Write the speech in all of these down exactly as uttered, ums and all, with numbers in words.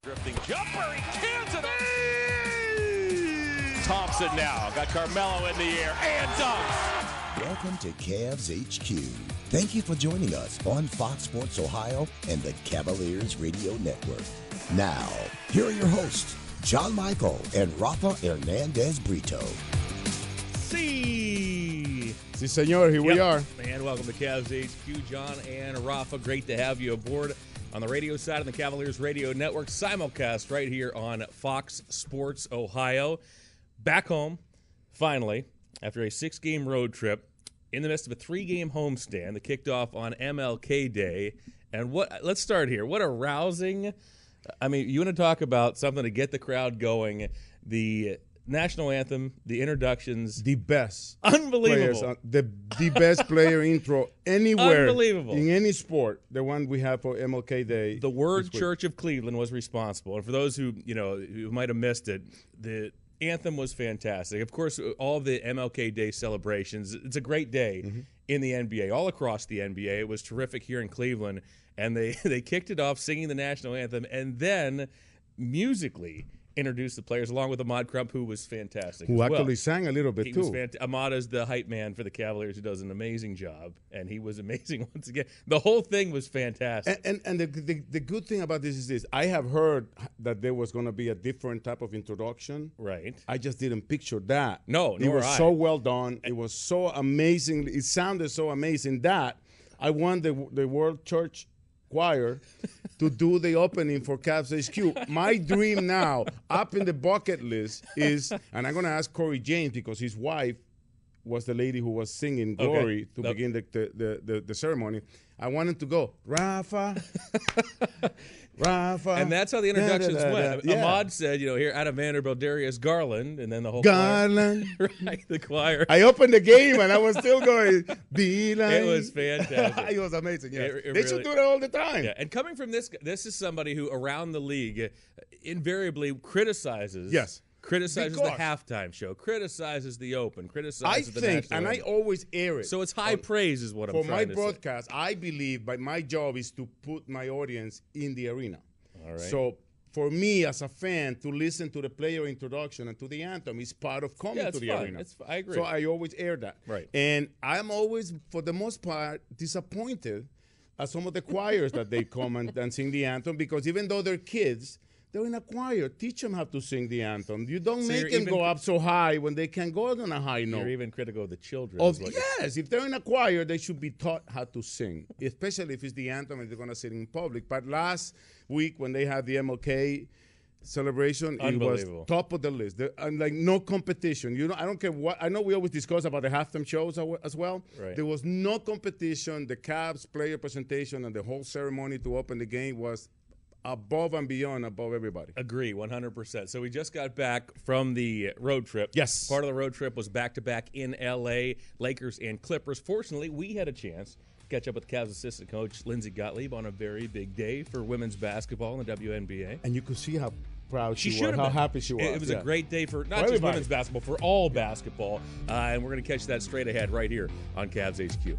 Drifting jumper, he cans it. Thompson now got Carmelo in the air and dunks. Welcome to Cavs H Q. Thank you for joining us on Fox Sports Ohio and the Cavaliers Radio Network. Now, here are your hosts, John Michael and Rafa Hernandez Brito. See, Si, senor, here yep. we are. And welcome to Cavs H Q. John and Rafa, great to have you aboard on the radio side of the Cavaliers Radio Network, simulcast right here on Fox Sports Ohio. Back home, finally, after a six-game road trip, in the midst of a three-game homestand that kicked off on M L K Day. And what? Let's start here. What a rousing, I mean, you want to talk about something to get the crowd going. The national anthem, the introductions. The best. Unbelievable. On, the, the best player intro anywhere. Unbelievable. In any sport, the one we have for M L K Day. The Word Church of Cleveland was responsible. And for those who, you know, who might have missed it, the anthem was fantastic. Of course, all the M L K Day celebrations, it's a great day mm-hmm. in the N B A, all across the N B A. It was terrific here in Cleveland. And they, they kicked it off singing the national anthem and then musically introduced the players along with Ahmad Crump, who was fantastic. Who as actually well. sang a little bit, he too. Was fant- Ahmad is the hype man for the Cavaliers who does an amazing job, and he was amazing once again. The whole thing was fantastic. And and, and the, the the good thing about this is this. I have heard that there was going to be a different type of introduction. Right. I just didn't picture that. No, It nor was I. so well done. It was so amazing. It sounded so amazing that I want the, the World Church Choir to do the opening for Cavs H Q. My dream now, up in the bucket list, is, and I'm going to ask Corey James because his wife was the lady who was singing Glory okay. to nope. begin the the, the the ceremony. I wanted to go, Rafa, Rafa. And that's how the introductions da, da, da, went. da. Yeah. Ahmad said, you know, here out of Vanderbilt, Darius Garland, and then the whole Garland. choir. Right, the choir. I opened the game and I was still going, D-line. It was fantastic. It was amazing, yeah. It- it they really- should do it all the time. Yeah, and coming from this, this is somebody who around the league invariably criticizes. Yes. Criticizes Because the halftime show, criticizes the open, I criticizes the think, national and I anthem. always air it. So it's high on- praise is what I'm For trying my to broadcast, I believe but my job is to put my audience in the arena. All right. So for me as a fan to listen to the player introduction and to the anthem is part of coming Yeah, it's to the fun. arena. It's, I agree. So I always air that. Right. And I'm always, for the most part, disappointed at some of the choirs that they come and, and sing the anthem because even though they're kids, they're in a choir. Teach them how to sing the anthem. You don't So make you're them even go cri- up so high when they can go on a high note. You're even critical of the children. Of, is what you're- yes, if they're in a choir, they should be taught how to sing, especially if it's the anthem and they're going to sing in public. But last week when they had the M L K celebration, it was Unbelievable. top of the list. There, and like no competition. You know, I don't care what. I know we always discuss about the halftime shows aw- as well. Right. There was no competition. The Cavs player presentation and the whole ceremony to open the game was above and beyond above everybody. Agree, one hundred percent. So we just got back from the road trip. Yes. Part of the road trip was back-to-back in L A, Lakers and Clippers. Fortunately, we had a chance to catch up with Cavs assistant coach Lindsey Gottlieb on a very big day for women's basketball in the W N B A. And you could see how proud She she, should was, have how been. happy she was. It, it was yeah. a great day for not For just everybody. women's basketball, for all basketball. Uh, and we're going to catch that straight ahead right here on Cavs H Q.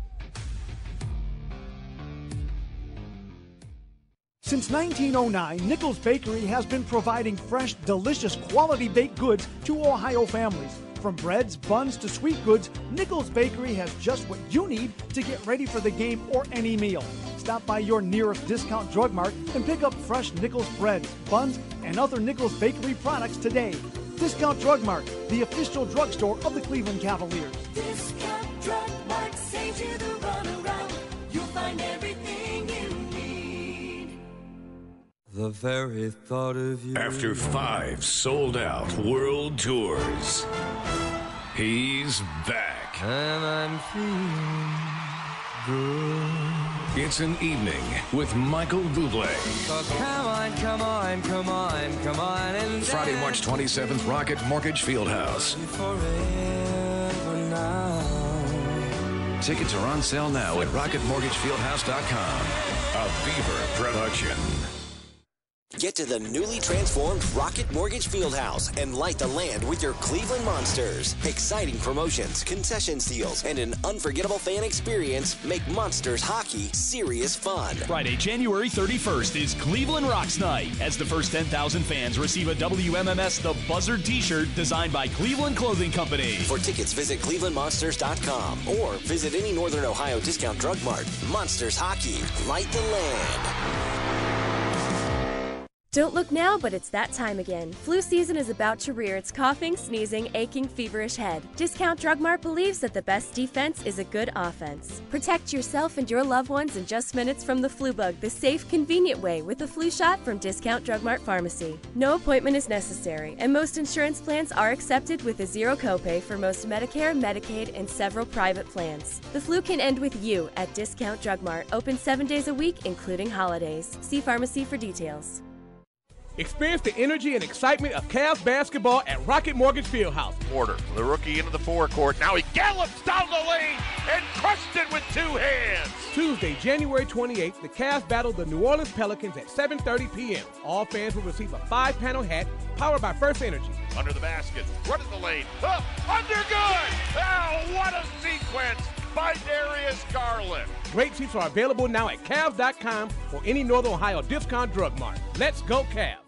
Since nineteen oh nine, Nichols Bakery has been providing fresh, delicious, quality baked goods to Ohio families. From breads, buns, to sweet goods, Nichols Bakery has just what you need to get ready for the game or any meal. Stop by your nearest Discount Drug Mart and pick up fresh Nichols breads, buns, and other Nichols Bakery products today. Discount Drug Mart, the official drugstore of the Cleveland Cavaliers. Discount Drug Mart saves you the runaround. You'll find everything you need. The very thought of you. After five sold-out world tours, he's back. And I'm feeling good. It's an evening with Michael Bublé. So come on, come on, come on, come on. And Friday, March twenty-seventh, Rocket Mortgage Fieldhouse. forever now. Tickets are on sale now at rocket mortgage fieldhouse dot com. A Beaver production. Get to the newly transformed Rocket Mortgage Fieldhouse and light the land with your Cleveland Monsters. Exciting promotions, concession deals, and an unforgettable fan experience make Monsters hockey serious fun. Friday, January thirty-first is Cleveland Rocks Night as the first ten thousand fans receive a W M M S The Buzzard t-shirt designed by Cleveland Clothing Company. For tickets, visit cleveland monsters dot com or visit any Northern Ohio discount drug mart. Monsters hockey, light the land. Don't look now, but it's that time again. Flu season is about to rear its coughing, sneezing, aching, feverish head. Discount Drug Mart believes that the best defense is a good offense. Protect yourself and your loved ones in just minutes from the flu bug the safe, convenient way with a flu shot from Discount Drug Mart Pharmacy. No appointment is necessary, and most insurance plans are accepted with a zero copay for most Medicare, Medicaid, and several private plans. The flu can end with you at Discount Drug Mart, open seven days a week, including holidays. See pharmacy for details. Experience the energy and excitement of Cavs basketball at Rocket Mortgage Fieldhouse. Porter, the rookie into the forecourt. Now he gallops down the lane and crushed it with two hands. Tuesday, January twenty-eighth, the Cavs battle the New Orleans Pelicans at seven thirty p.m. All fans will receive a five-panel hat powered by First Energy. Under the basket, running the lane, up, under good. Oh, what a sequence by Darius Garland. Great seats are available now at Cavs dot com or any Northern Ohio discount drug mart. Let's go Cavs.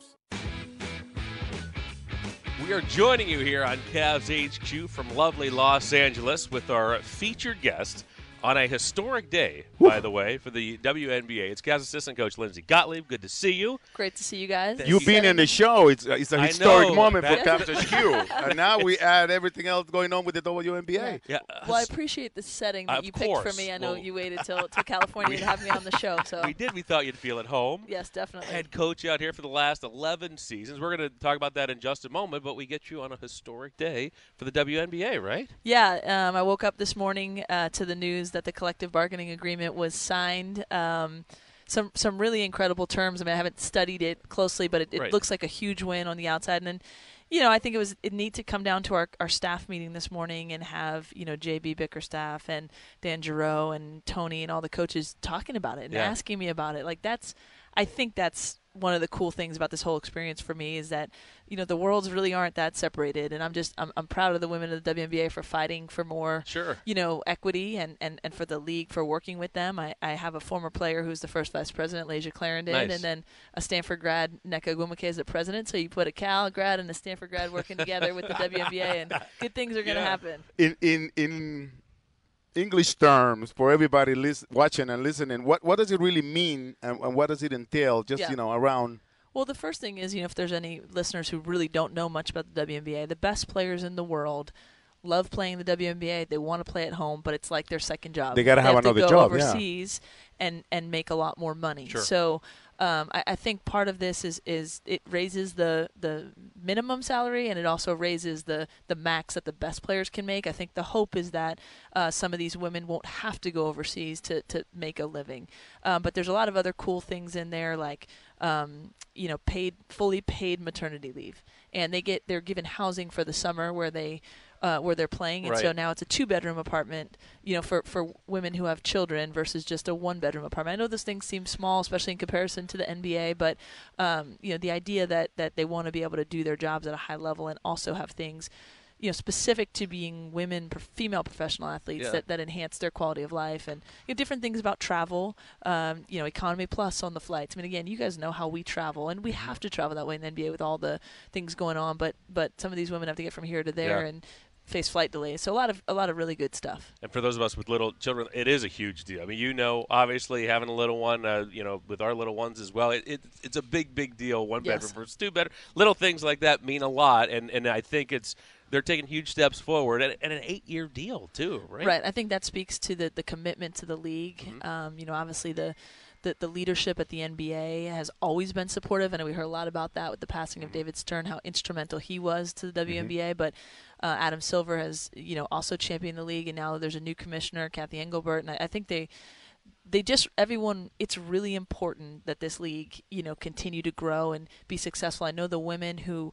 We are joining you here on Cavs H Q from lovely Los Angeles with our featured guest on a historic day, by the way, for the W N B A. It's Cavs assistant coach Lindsay Gottlieb. Good to see you. Great to see you guys. You being in the show, it's, it's a historic moment for That- Cavs H Q. And now we add everything else going on with the W N B A. Yeah. Well, I appreciate the setting that Of you picked for course. me. I know Well, you waited till, till California to have me on the show. So We did. We thought you'd feel at home. Yes, definitely. Head coach out here for the last eleven seasons. We're going to talk about that in just a moment, but we get you on a historic day for the W N B A, right? Yeah, um, I woke up this morning uh, to the news that the collective bargaining agreement was signed. Um, some some really incredible terms. I mean, I haven't studied it closely, but it, it Right. looks like a huge win on the outside. And then, you know, I think it was it neat to come down to our, our staff meeting this morning and have, you know, J B Bickerstaff and Dan Giroux and Tony and all the coaches talking about it and Yeah. asking me about it. Like that's, I think that's one of the cool things about this whole experience for me is that, you know, the worlds really aren't that separated. And I'm just, I'm, I'm proud of the women of the W N B A for fighting for more, Sure. you know, equity and, and, and for the league for working with them. I, I have a former player who's the first vice president, Leja Clarendon, Nice. and then a Stanford grad, Nneka Ogwumike, is the president. So you put a Cal grad and a Stanford grad working together with the W N B A, and good things are going to Yeah. happen. In in in English terms, for everybody lis- watching and listening, what, what does it really mean and, and what does it entail? Just Yeah. you know around. Well, the first thing is, you know, if there's any listeners who really don't know much about the W N B A, the best players in the world love playing the W N B A. They want to play at home, but it's like their second job. They gotta have have another to go job, yeah. overseas and and make a lot more money. Sure. So um, I, I think part of this is is it raises the the minimum salary and it also raises the the max that the best players can make. I think the hope is that uh, some of these women won't have to go overseas to to make a living. Um, but there's a lot of other cool things in there, like um, you know, paid fully paid maternity leave, and they get they're given housing for the summer where they. Uh, where they're playing, and Right. so now it's a two-bedroom apartment, you know, for, for women who have children versus just a one-bedroom apartment. I know those things seem small, especially in comparison to the N B A, but um, you know, the idea that, that they want to be able to do their jobs at a high level and also have things, you know, specific to being women, pro- female professional athletes Yeah. that, that enhance their quality of life, and you know, different things about travel, um, you know, economy plus on the flights. I mean, again, you guys know how we travel, and we have to travel that way in the N B A with all the things going on, but but some of these women have to get from here to there Yeah. and face flight delays. So a lot of a lot of really good stuff. And for those of us with little children, it is a huge deal. I mean, you know, obviously having a little one, uh, you know, with our little ones as well, it, it, it's a big, big deal. One Yes. bedroom versus two bedroom. Little things like that mean a lot, and, and I think it's they're taking huge steps forward, and, and an eight-year deal too, right? Right. I think that speaks to the, the commitment to the league. Mm-hmm. Um, you know, obviously the, the the leadership at the N B A has always been supportive, and we heard a lot about that with the passing of David Stern, how instrumental he was to the W N B A. But uh, Adam Silver has, you know, also championed the league, and now there's a new commissioner, Kathy Engelbert, and I, I think they. They just everyone. It's really important that this league, you know, continue to grow and be successful. I know the women who,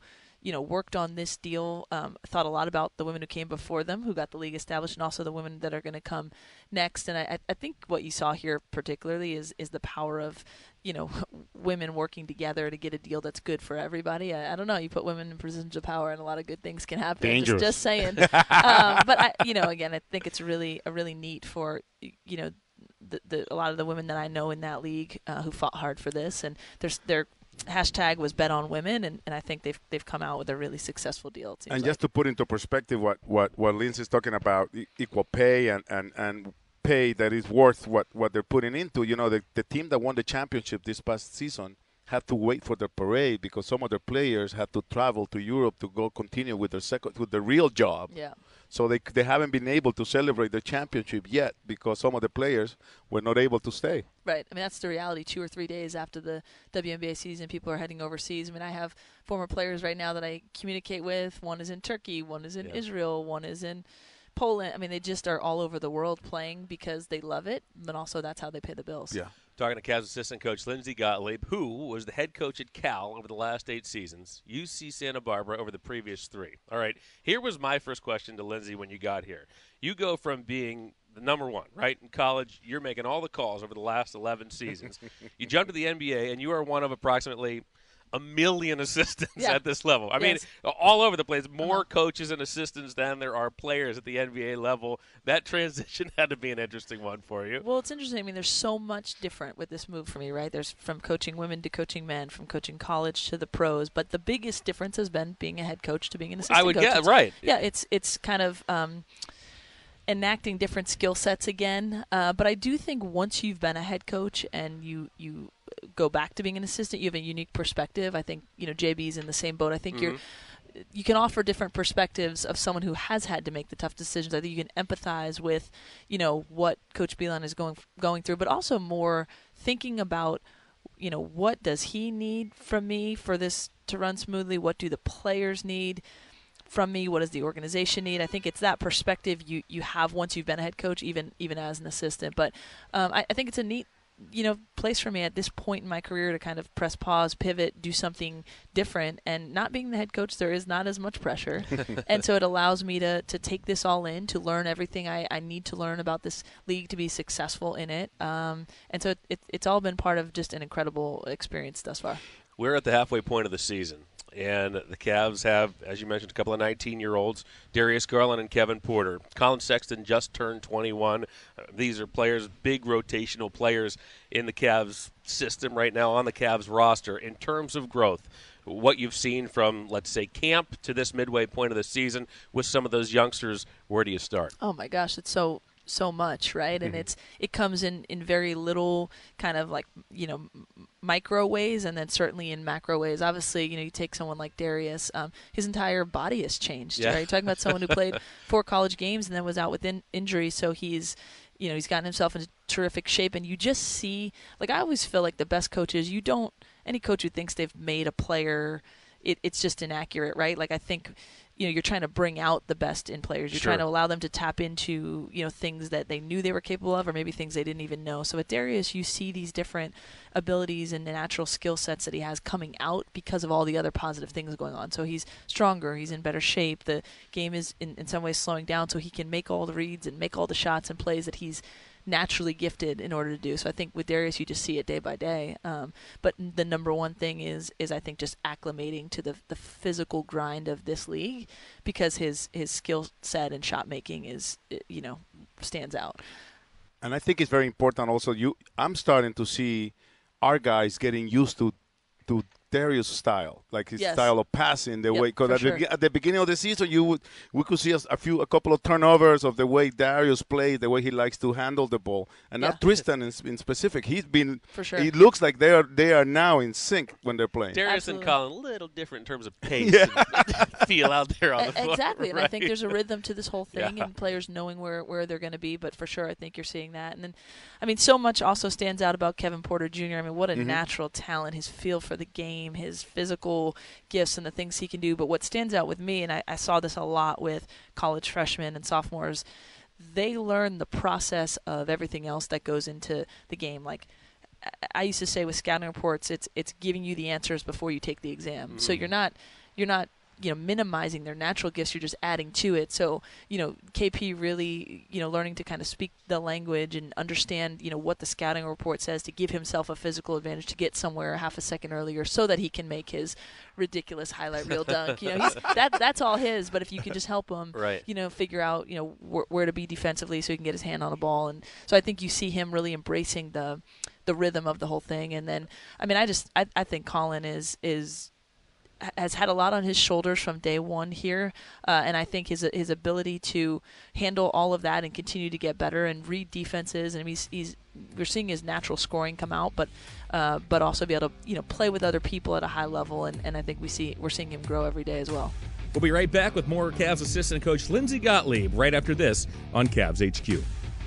you know, worked on this deal, um, thought a lot about the women who came before them, who got the league established, and also the women that are going to come next. And I, I think what you saw here particularly is is the power of, you know, women working together to get a deal that's good for everybody. I, I don't know. You put women in positions of power, and a lot of good things can happen. Dangerous. Just, just saying. um, but I, you know, again, I think it's really a really neat for, you know, the, the a lot of the women that I know in that league uh, who fought hard for this, and there's their hashtag was Bet on Women, and, and I think they've they've come out with a really successful deal. It seems And like. just to put into perspective what what what Lindsay's talking about, e- equal pay and and and pay that is worth what what they're putting into. You know, the the team that won the championship this past season had to wait for the parade because some of their players had to travel to Europe to go continue with their second with their real job. Yeah. So they they haven't been able to celebrate the championship yet because some of the players were not able to stay. Right. I mean, that's the reality. Two or three days after the W N B A season, people are heading overseas. I mean, I have former players right now that I communicate with. One is in Turkey. One is in Yeah. Israel. One is in Poland. I mean, they just are all over the world playing because they love it, but also that's how they pay the bills. Yeah. Talking to Cavs assistant coach Lindsey Gottlieb, who was the head coach at Cal over the last eight seasons, U C Santa Barbara over the previous three. All right, here was my first question to Lindsey when you got here. You go from being the number one, right, in college, you're making all the calls over the last eleven seasons. You jump to the N B A, and you are one of approximately a million assistants Yeah. at this level. I Yes. mean, all over the place. More Uh-huh. coaches and assistants than there are players at the N B A level. That transition had to be an interesting one for you. Well, it's interesting. I mean, there's so much different with this move for me, right? There's from coaching women to coaching men, from coaching college to the pros. But the biggest difference has been being a head coach to being an assistant I would coach. get It's- right. Yeah, it's it's kind of um, enacting different skill sets again. Uh, but I do think once you've been a head coach and you you go back to being an assistant, you have a unique perspective. I think you know J B's in the same boat. I think you're. You can offer different perspectives of someone who has had to make the tough decisions. I think you can empathize with, you know, what Coach Beilein is going going through, but also more thinking about, you know, what does he need from me for this to run smoothly? What do the players need from me? What does the organization need? I think it's that perspective you, you have once you've been a head coach, even even as an assistant. But um, I, I think it's a neat, you know, place for me at this point in my career to kind of press pause, pivot, do something different. And not being the head coach, there is not as much pressure. And so it allows me to, to take this all in, to learn everything I, I need to learn about this league to be successful in it. Um, and so it, it, it's all been part of just an incredible experience thus far. We're at the halfway point of the season, and the Cavs have, as you mentioned, a couple of nineteen-year-olds, Darius Garland and Kevin Porter. Colin Sexton just turned twenty-one. Uh, these are players, big rotational players in the Cavs system right now on the Cavs roster. In terms of growth, what you've seen from, let's say, camp to this midway point of the season with some of those youngsters, where do you start? Oh my gosh, it's so so much, right? And Mhm. it's it comes in in very little kind of like, you know, m- micro ways, and then certainly in macro ways. Obviously, you know, you take someone like Darius, um, his entire body has changed, Yeah. right? You're talking about someone who played four college games and then was out with in- injury, so he's you know, he's gotten himself into terrific shape, and you just see, like, I always feel like the best coaches, you don't, any coach who thinks they've made a player, it, it's just inaccurate, right? Like, I think, you know, you're trying to bring out the best in players. You're Sure. trying to allow them to tap into, you know, things that they knew they were capable of, or maybe things they didn't even know. So at Darius, you see these different abilities and the natural skill sets that he has coming out because of all the other positive things going on. So he's stronger, he's in better shape. The game is in, in some ways slowing down, so he can make all the reads and make all the shots and plays that he's naturally gifted in order to do. So I think with Darius, you just see it day by day. Um, but the number one thing is, is I think just acclimating to the the physical grind of this league, because his his skill set and shot making is, you know, stands out. And I think it's very important also. You, I'm starting to see our guys getting used to to Darius' style, like his Yes. style of passing, the Yep, way. Because for at, the sure. be- at the beginning of the season, you would we could see a, a few, a couple of turnovers of the way Darius plays, the way he likes to handle the ball, and Yeah. not Tristan in, in specific. He's been. For sure. It looks like they are they are now in sync when they're playing. Darius Absolutely. and Colin, a little different in terms of pace Yeah. and feel out there on the E- floor. Exactly, and I think right? there's a rhythm to this whole thing, Yeah. and players knowing where, where they're going to be. But for sure, I think you're seeing that. And then, I mean, so much also stands out about Kevin Porter Junior I mean, what a Mhm. natural talent, his feel for the game, his physical gifts, and the things he can do. But what stands out with me, and I, I saw this a lot with college freshmen and sophomores, they learn the process of everything else that goes into the game. Like, I- I used to say with scouting reports, it's it's giving you the answers before you take the exam. So Mhm. you're not you're not you know, minimizing their natural gifts. You're just adding to it. So, you know, K P really, you know, learning to kind of speak the language and understand, you know, what the scouting report says to give himself a physical advantage to get somewhere half a second earlier so that he can make his ridiculous highlight reel dunk. You know, he's, that that's all his. But if you can just help him, right. you know, figure out, you know, wh- where to be defensively so he can get his hand on the ball. And so I think you see him really embracing the the rhythm of the whole thing. And then, I mean, I just I, I think Colin is is. has had a lot on his shoulders from day one here, uh, and I think his his ability to handle all of that and continue to get better and read defenses, and he's, he's we're seeing his natural scoring come out, but uh, but also be able to, you know, play with other people at a high level, and, and I think we see we're seeing him grow every day as well. We'll be right back with more Cavs assistant coach Lindsey Gottlieb right after this on Cavs H Q.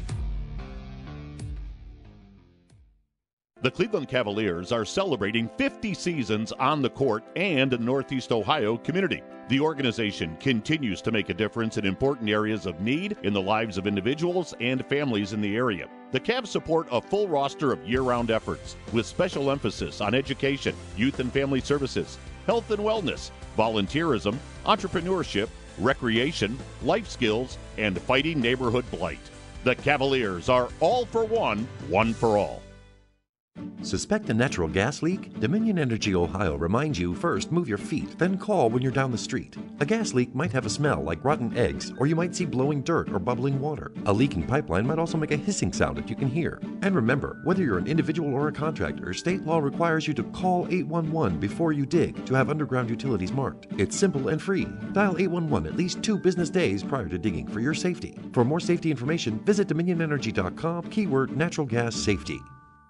The Cleveland Cavaliers are celebrating fifty seasons on the court and in Northeast Ohio community. The organization continues to make a difference in important areas of need in the lives of individuals and families in the area. The Cavs support a full roster of year-round efforts with special emphasis on education, youth and family services, health and wellness, volunteerism, entrepreneurship, recreation, life skills, and fighting neighborhood blight. The Cavaliers are all for one, one for all. Suspect a natural gas leak? Dominion Energy Ohio reminds you first move your feet, then call when you're down the street. A gas leak might have a smell like rotten eggs, or you might see blowing dirt or bubbling water. A leaking pipeline might also make a hissing sound that you can hear. And remember, whether you're an individual or a contractor, state law requires you to call eight one one before you dig to have underground utilities marked. It's simple and free. Dial eight one one at least two business days prior to digging for your safety. For more safety information, visit dominion energy dot com, keyword natural gas safety.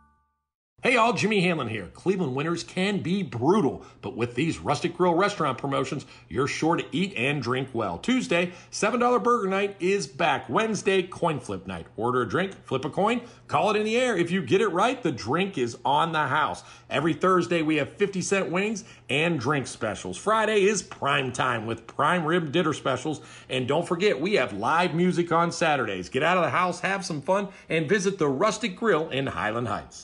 Hey all, Jimmy Hanlon here. Cleveland winters can be brutal, but with these Rustic Grill restaurant promotions, you're sure to eat and drink well. Tuesday, seven dollar burger night is back. Wednesday, coin flip night. Order a drink, flip a coin, call it in the air. If you get it right, the drink is on the house. Every Thursday, we have fifty cent wings and drink specials. Friday is prime time with prime rib dinner specials. And don't forget, we have live music on Saturdays. Get out of the house, have some fun, and visit the Rustic Grill in Highland Heights.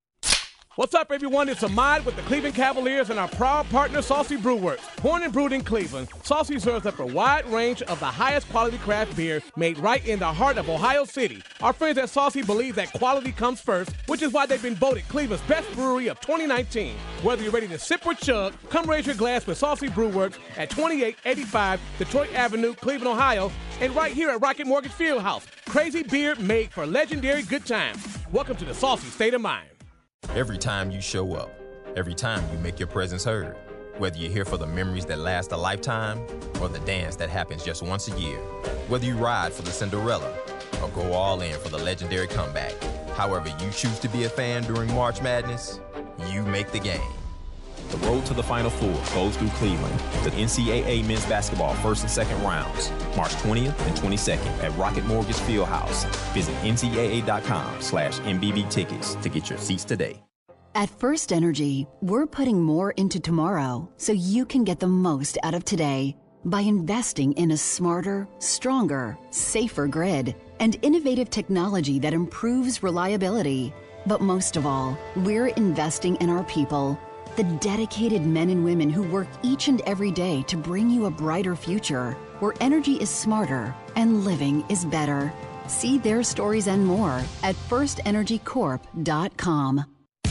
What's up, everyone? It's Ahmad with the Cleveland Cavaliers and our proud partner, Saucy Brew Works. Born and brewed in Cleveland, Saucy serves up a wide range of the highest quality craft beer made right in the heart of Ohio City. Our friends at Saucy believe that quality comes first, which is why they've been voted Cleveland's best brewery of twenty nineteen. Whether you're ready to sip or chug, come raise your glass with Saucy Brew Works at twenty-eight eighty-five Detroit Avenue, Cleveland, Ohio, and right here at Rocket Mortgage Fieldhouse. Crazy beer made for legendary good times. Welcome to the Saucy State of Mind. Every time you show up, every time you make your presence heard, whether you're here for the memories that last a lifetime or the dance that happens just once a year, whether you ride for the Cinderella or go all in for the legendary comeback, however you choose to be a fan during March Madness, you make the game. The road to the Final Four goes through Cleveland with the N C double A men's basketball first and second rounds, March twentieth and twenty-second at Rocket Mortgage Fieldhouse. Visit N C double A dot com slash M B B tickets to get your seats today. At First Energy, we're putting more into tomorrow so you can get the most out of today by investing in a smarter, stronger, safer grid and innovative technology that improves reliability. But most of all, we're investing in our people. The dedicated men and women who work each and every day to bring you a brighter future, where energy is smarter and living is better. See their stories and more at first energy corp dot com.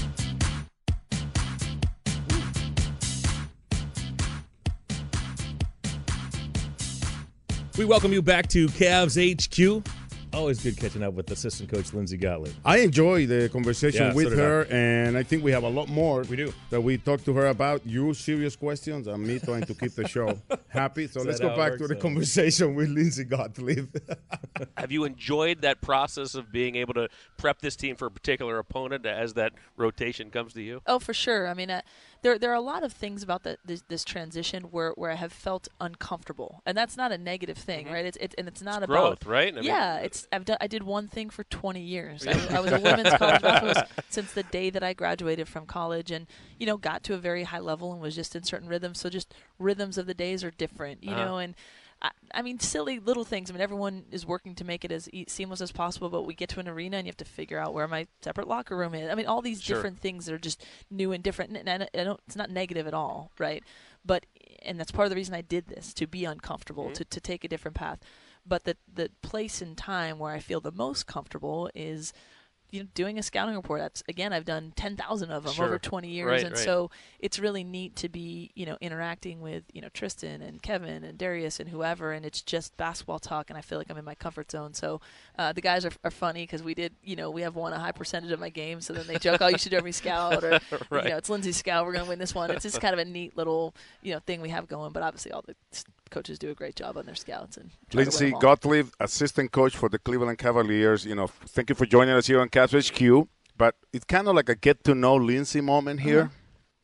We welcome you back to Cavs H Q. Always good catching up with assistant coach Lindsey Gottlieb. I enjoy the conversation Yeah, with so did her, I. and I think we have a lot more We do. that we talked to her about. You serious questions and me trying to keep the show happy. So Is let's that go how it back works, to the though? conversation with Lindsey Gottlieb. Have you enjoyed that process of being able to prep this team for a particular opponent as that rotation comes to you? Oh, for sure. I mean, uh, there there are a lot of things about the, this, this transition where, where I have felt uncomfortable, and that's not a negative thing, Mhm. right? It's it, and it's not It's about growth, right? I mean- yeah, it's I've done I did one thing for twenty years. I, I was a women's college basketball since the day that I graduated from college, and you know, got to a very high level and was just in certain rhythms. So just rhythms of the days are different, you Uh-huh. know, and. I, I mean, silly little things. I mean, everyone is working to make it as e- seamless as possible, but we get to an arena and you have to figure out where my separate locker room is. I mean, all these Sure. different things that are just new and different. And I, I don't, it's not negative at all, right? But and that's part of the reason I did this, to be uncomfortable, Mm-hmm. to, to take a different path. But the the place and time where I feel the most comfortable is, you know, doing a scouting report. That's, again, I've done ten thousand of them Sure. over twenty years, Right, and right. so it's really neat to be, you know, interacting with, you know, Tristan and Kevin and Darius and whoever, and it's just basketball talk, and I feel like I'm in my comfort zone. So uh, the guys are, are funny because we did, you know, we have won a high percentage of my games, so then they joke, oh, you should do every scout, or Right. you know, it's Lindsay's scout, we're going to win this one. It's just kind of a neat little, you know, thing we have going, but obviously all the coaches do a great job on their scouts. And try to win Lindsay them all. Gottlieb, assistant coach for the Cleveland Cavaliers. You know, thank you for joining us here on Cavs H Q. But it's kind of like a get-to-know Lindsay moment here. Uh-huh.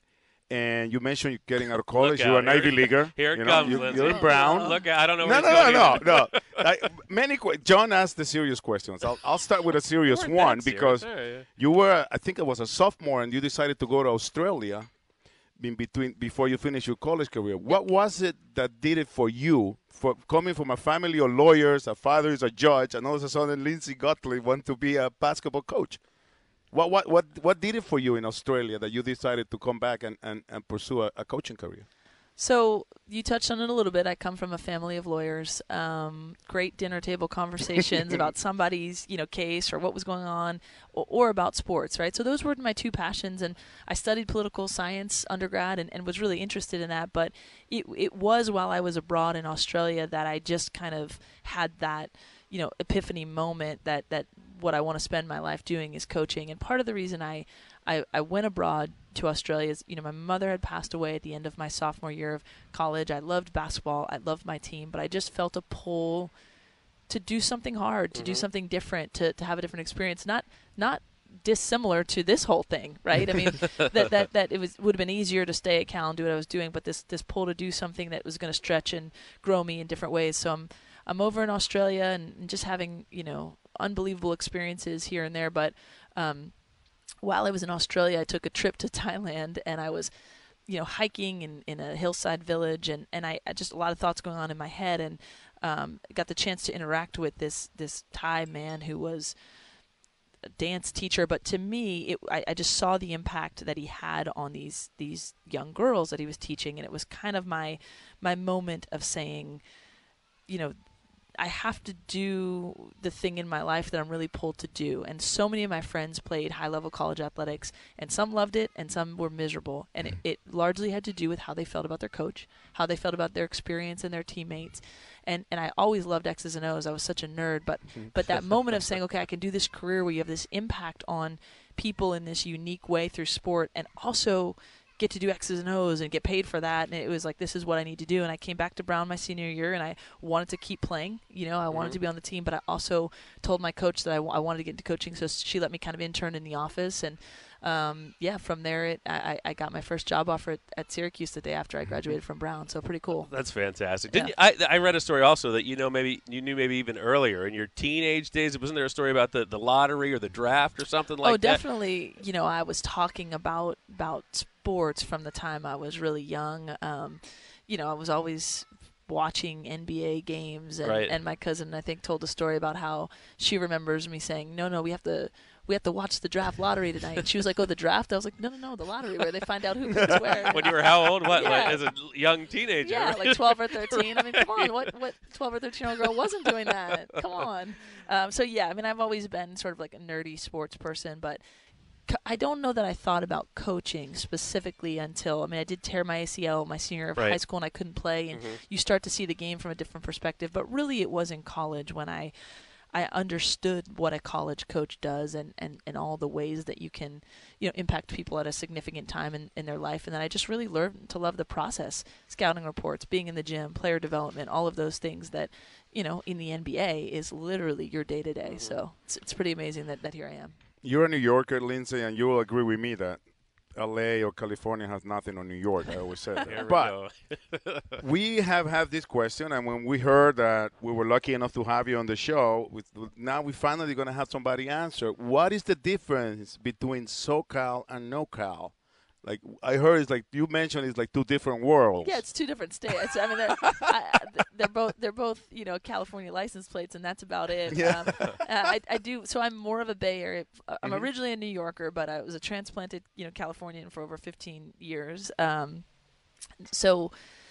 And you mentioned you're getting out of college. Look You're out. an Ivy Here- leaguer. here it you know, comes, you, Lindsay. You're in Brown. Look, I don't know No, where no, he's no, going no, either. no. I, many. que- John asked the serious questions. I'll, I'll start with a serious Weren't that one serious. because All right, yeah. you were, I think it was a sophomore, and you decided to go to Australia in between before you finished your college career. What was it that did it for you? For coming from a family of lawyers, a father is a judge, and all of a sudden Lindsay Gottlieb want to be a basketball coach. What what what what did it for you in Australia that you decided to come back and, and, and pursue a, a coaching career? So you touched on it a little bit. I come from a family of lawyers. Um, great dinner table conversations about somebody's, you know, case or what was going on, or, or about sports, right? So those were my two passions, and I studied political science undergrad and, and was really interested in that. But it it was while I was abroad in Australia that I just kind of had that, you know, epiphany moment that that what I want to spend my life doing is coaching. And part of the reason I I, I went abroad to Australia is, you know, my mother had passed away at the end of my sophomore year of college. I loved basketball. I loved my team, but I just felt a pull to do something hard, to Mm-hmm. do something different, to, to have a different experience, not not dissimilar to this whole thing, right? I mean, that, that, that it was would have been easier to stay at Cal and do what I was doing, but this, this pull to do something that was going to stretch and grow me in different ways. So I'm I'm over in Australia and, and just having, you know, unbelievable experiences here and there, but um, while I was in Australia, I took a trip to Thailand, and I was, you know, hiking in, in a hillside village, and, and I, I just a lot of thoughts going on in my head, and um, got the chance to interact with this this Thai man who was a dance teacher, but to me, it, I, I just saw the impact that he had on these these young girls that he was teaching, and it was kind of my my moment of saying, you know, I have to do the thing in my life that I'm really pulled to do. And so many of my friends played high-level college athletics, and some loved it and some were miserable. And it, it largely had to do with how they felt about their coach, how they felt about their experience and their teammates. And and I always loved X's and O's. I was such a nerd. But, but that moment of saying, okay, I can do this career where you have this impact on people in this unique way through sport, and also get to do X's and O's and get paid for that, and it was like, this is what I need to do. And I came back to Brown my senior year, and I wanted to keep playing. You know, I wanted Mhm. to be on the team, but I also told my coach that I, w- I wanted to get into coaching, so she let me kind of intern in the office. And um, yeah, from there, it, I, I got my first job offer at, at Syracuse the day after I graduated from Brown, so pretty cool. That's fantastic. Yeah. Didn't you, I, I read a story also that you know maybe you knew maybe even earlier in your teenage days. Wasn't there a story about the, the lottery or the draft or something like oh, that? definitely. You know, I was talking about about sports from the time I was really young. Um, you know, I was always watching N B A games, and, Right. and my cousin, I think, told a story about how she remembers me saying, "No, no, we have to." We have to watch the draft lottery tonight. And she was like, oh, the draft? I was like, no, no, no, the lottery where they find out who picks where. When you were how old? What, Yeah. like, as a young teenager? Yeah, right? like twelve or thirteen. I mean, come on, what what twelve or thirteen year old girl wasn't doing that? Come on. Um, so yeah, I mean, I've always been sort of like a nerdy sports person, but co- I don't know that I thought about coaching specifically until, I mean, I did tear my A C L my senior year of Right. high school, and I couldn't play, and Mhm. you start to see the game from a different perspective. But really, it was in college when I. I understood what a college coach does, and, and, and all the ways that you can, you know, impact people at a significant time in, in their life. And then I just really learned to love the process, scouting reports, being in the gym, player development, all of those things that, you know, in the N B A is literally your day to day. So it's, it's pretty amazing that, that here I am. You're a New Yorker, Lindsay, and you will agree with me that L A or California has nothing on New York. I always say that. Here we but go. we have had this question, and when we heard that we were lucky enough to have you on the show, with, now we finally going to have somebody answer. What is the difference between SoCal and NoCal? Like I heard, it's like you mentioned, it's like two different worlds. Yeah, it's two different states. I mean, they're, I, they're both they're both you know California license plates, and that's about it. Yeah. Um, I, I do. So I'm more of a Bay Area. I'm Mhm. originally a New Yorker, but I was a transplanted you know Californian for over fifteen years. Um, so.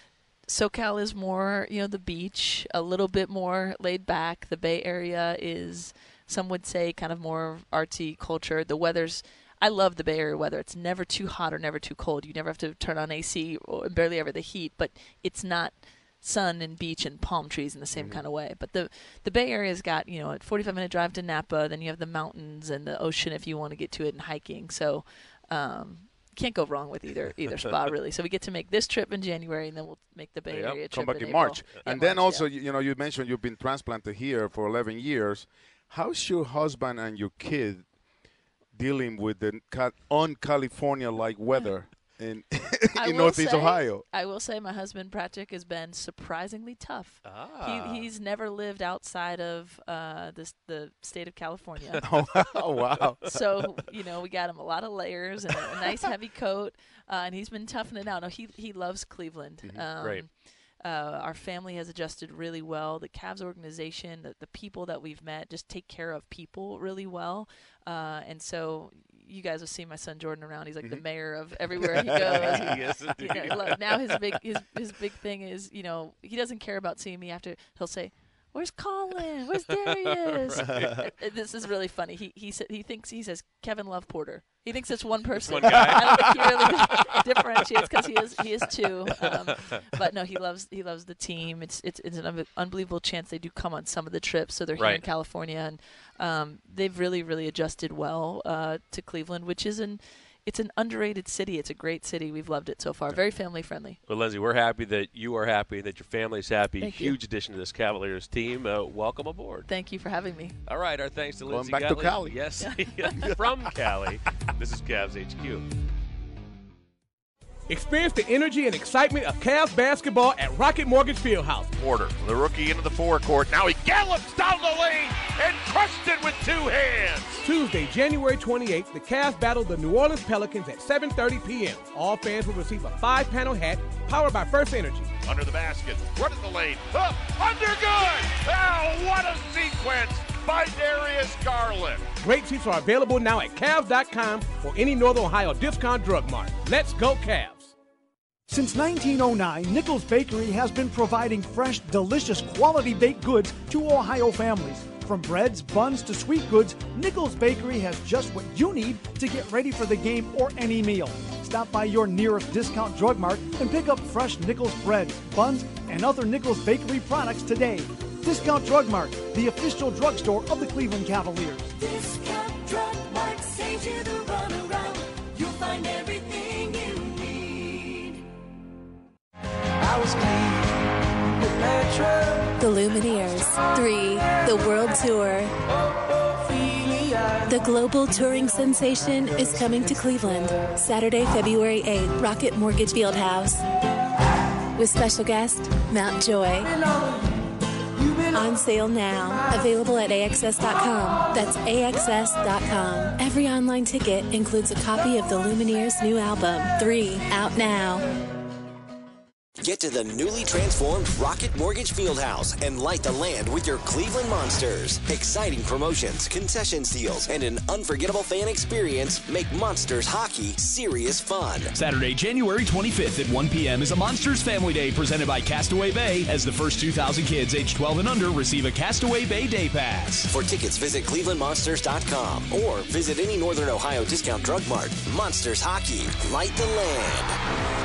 SoCal is more, you know, the beach, a little bit more laid back. The Bay Area is, some would say, kind of more artsy culture. The weather's, I love the Bay Area weather. It's never too hot or never too cold. You never have to turn on A C or barely ever the heat, but it's not sun and beach and palm trees in the same Mhm. kind of way. But the the Bay Area's got, you know, a forty-five minute drive to Napa. Then you have the mountains and the ocean if you want to get to it and hiking. So, um, can't go wrong with either either spot really. So we get to make this trip in January, and then we'll make the Bay Yep, Area come trip back in April. March. Yeah, And then March, also, yeah. you you know, you mentioned you've been transplanted here for eleven years. How's your husband and your kid dealing with the ca- un-California-like weather in, I in will Northeast say- Ohio? I will say my husband Patrick has been surprisingly tough. Ah. He, he's never lived outside of uh, this, the state of California. Oh, wow. So you know we got him a lot of layers and a, a nice heavy coat, uh, and he's been toughing it out. No, he he loves Cleveland. Mhm. Um, Great. Uh, our family has adjusted really well. The Cavs organization, the, the people that we've met, just take care of people really well. Uh, and so you guys have seen my son Jordan around. He's like the Mhm. mayor of everywhere he goes. Yes, You know, indeed. look, now his big his his big thing is, you know, he doesn't care about seeing me after. He'll say, "Where's Colin? Where's Darius?" Right. Uh, uh, This is really funny. He he sa- he thinks he says Kevin Love Porter. He thinks it's one person. one guy. I don't think he really differentiates because he is he is two. Um, but no, he loves he loves the team. It's it's it's an un- unbelievable chance they do come on some of the trips. So they're here in Right. California, and um, they've really really adjusted well uh, to Cleveland, which is an it's an underrated city. It's a great city. We've loved it so far. Very family friendly. Well, Lindsay, we're happy that you are happy, that your family's happy. Thank you. Huge addition to this Cavaliers team. Uh, welcome aboard. Thank you for having me. All right, our thanks to Going Lindsay back to Gatley. Cali. Yes, from Cali. This is Cavs H Q. Experience the energy and excitement of Cavs basketball at Rocket Mortgage Fieldhouse. Porter, the rookie into the forecourt. Now he gallops down the lane and crushed it with two hands. Tuesday, January twenty-eighth, the Cavs battle the New Orleans Pelicans at seven thirty p.m. All fans will receive a five-panel hat powered by First Energy. Under the basket, running the lane, up, under good. Oh, what a sequence by Darius Garland. Great seats are available now at Cavs dot com or any Northern Ohio discount drug mart. Let's go Cavs! Since nineteen oh nine, Nichols Bakery has been providing fresh, delicious, quality baked goods to Ohio families. From breads, buns to sweet goods, Nichols Bakery has just what you need to get ready for the game or any meal. Stop by your nearest discount drug mart and pick up fresh Nichols breads, buns, and other Nichols Bakery products today. Discount Drug Mart, the official drugstore of the Cleveland Cavaliers. Discount Drug Mart saves you the runaround. You'll find everything you need. I was clean with Metro. The Lumineers three, the World Tour. The global touring sensation is coming to Cleveland Saturday, February eighth, Rocket Mortgage Fieldhouse. With special guest, Mount Joy. On sale now. Available at A X S dot com. That's A X S dot com. Every online ticket includes a copy of the Lumineers' new album, three, out now. Get to the newly transformed Rocket Mortgage Fieldhouse and light the land with your Cleveland Monsters. Exciting promotions, concession deals, and an unforgettable fan experience make Monsters hockey serious fun. Saturday, January twenty-fifth at one p.m. is a Monsters Family Day presented by Castaway Bay as the first two thousand kids aged twelve and under receive a Castaway Bay Day Pass. For tickets, visit cleveland monsters dot com or visit any Northern Ohio discount drug mart. Monsters hockey, light the land.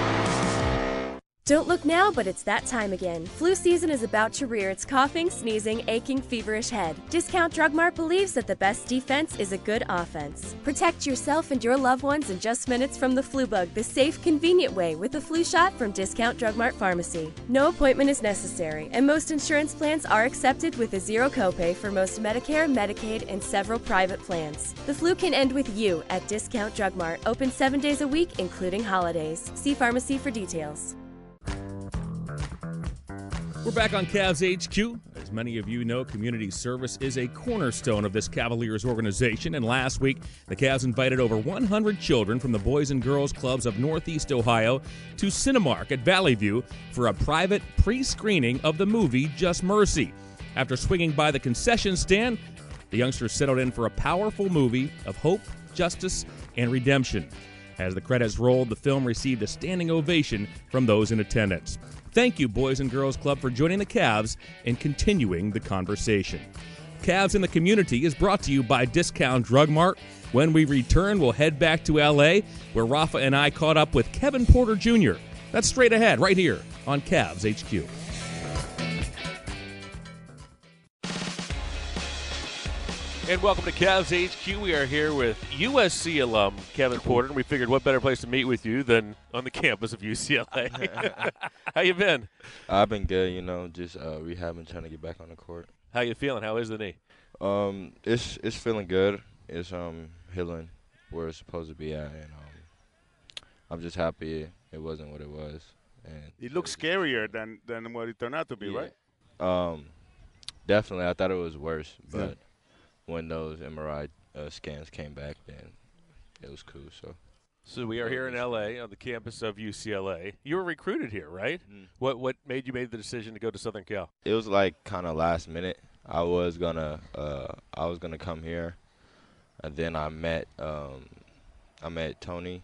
Don't look now, but it's that time again. Flu season is about to rear its coughing, sneezing, aching, feverish head. Discount Drug Mart believes that the best defense is a good offense. Protect yourself and your loved ones in just minutes from the flu bug the safe, convenient way with a flu shot from Discount Drug Mart Pharmacy. No appointment is necessary, and most insurance plans are accepted with a zero copay for most Medicare, Medicaid, and several private plans. The flu can end with you at Discount Drug Mart, open seven days a week, including holidays. See pharmacy for details. We're back on Cavs H Q. As As many of you know, community service is a cornerstone of this Cavaliers organization, and last week the Cavs invited over one hundred children from the Boys and Girls Clubs of Northeast Ohio to Cinemark at Valley View for a private pre-screening of the movie Just Mercy. After swinging by the concession stand, the youngsters settled in for a powerful movie of hope, justice, and redemption. As the credits rolled, the film received a standing ovation from those in attendance. Thank you, Boys and Girls Club, for joining the Cavs and continuing the conversation. Cavs in the Community is brought to you by Discount Drug Mart. When we return, we'll head back to L A, where Rafa and I caught up with Kevin Porter Junior That's straight ahead, right here on Cavs H Q. And welcome to Cavs H Q. We are here with U S C alum Kevin Porter, and we figured what better place to meet with you than on the campus of U C L A. How you been? I've been good, you know, just uh, rehabbing, trying to get back on the court. How you feeling? How is the knee? Um, it's it's feeling good. It's um healing where it's supposed to be at, and um, I'm just happy it wasn't what it was. And it looks scarier than than what it turned out to be, yeah. right? Um, definitely. I thought it was worse, but. Yeah. When those M R I uh, scans came back, then it was cool. So, so we are here in L A on the campus of U C L A. You were recruited here, right? Mm. What what made you make the decision to go to Southern Cal? It was like kind of last minute. I was gonna uh, I was gonna come here, and then I met um, I met Tony,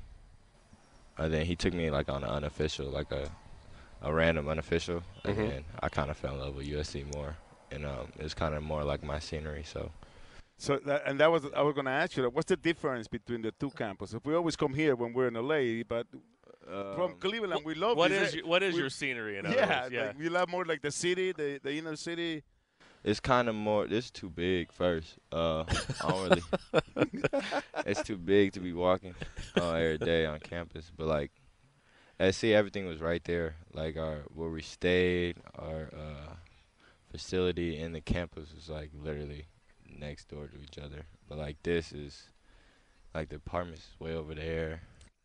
and then he took me like on an unofficial, like a a random unofficial, Mm-hmm. and then I kind of fell in love with U S C more, and um, it was kind of more like my scenery. So. So that, and that was I was going to ask you that. What's the difference between the two campuses? We always come here when we're in L A, but um, from Cleveland we love. What this. is your, what is we, your scenery? In other yeah, words? yeah. Like we love more like the city, the the inner city. It's kind of more. It's too big. First, uh, I don't really. It's too big to be walking uh, every day on campus. But like, I see everything was right there. Like our where we stayed, our uh, facility, and the campus was like literally next door to each other. But like this is like the apartment's way over there.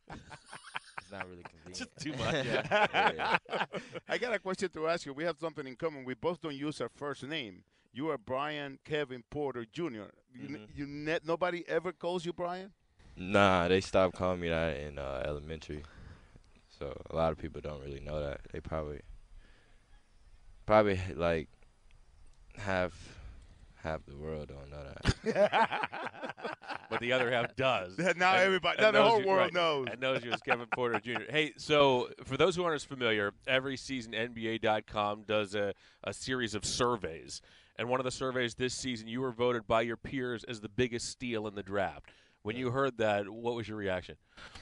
It's not really convenient. Just too much. Yeah. Yeah, yeah. I got a question to ask you. We have something in common. We both don't use our first name. You are Brian Kevin Porter Junior You, Mm-hmm. you ne- nobody ever calls you Brian? Nah, they stopped calling me that in uh, elementary. So a lot of people don't really know that. They probably probably like half half the world don't know that. But the other half does. Now And- everybody, and now the knows whole you- world right, knows. And knows you as Kevin Porter Junior Hey, so for those who aren't as familiar, every season N B A dot com does a, a series of surveys. And one of the surveys this season, you were voted by your peers as the biggest steal in the draft. When you heard that, what was your reaction?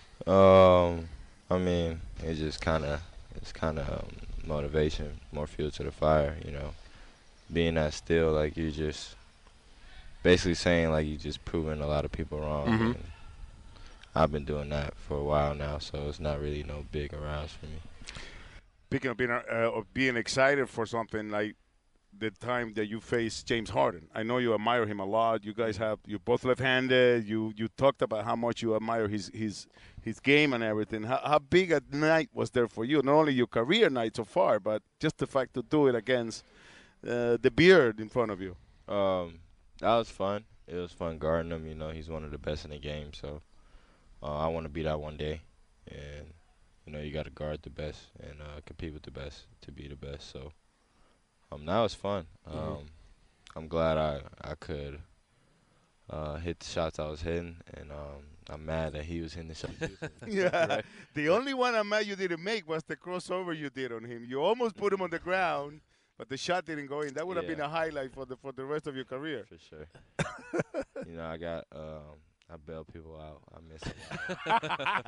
Um, I mean, it's just kind of it's kind of um, motivation, more fuel to the fire. You know, being that still, like you just basically saying like you just proving a lot of people wrong. Mhm. And I've been doing that for a while now, so it's not really no big arouse for me. Speaking of being uh, of being excited for something, like the time that you faced James Harden, I know you admire him a lot. You guys have you both left-handed. You you talked about how much you admire his his his game and everything. How, how big a night was there for you? Not only your career night so far, but just the fact to do it against uh, the beard in front of you. Um, that was fun. It was fun guarding him. You know, he's one of the best in the game, so uh, I want to be that one day. And you know, you got to guard the best and uh, compete with the best to be the best. So. Um, that was fun. Um, Mhm. I'm glad I I could uh, hit the shots I was hitting, and um, I'm mad that he was hitting the shots. he was hitting. Yeah. Right? The only one I'm mad you didn't make was the crossover you did on him. You almost put him on the ground, but the shot didn't go in. That would have been Yeah. a highlight for the for the rest of your career. For sure. You know, I got um, I bailed people out. I miss a lot.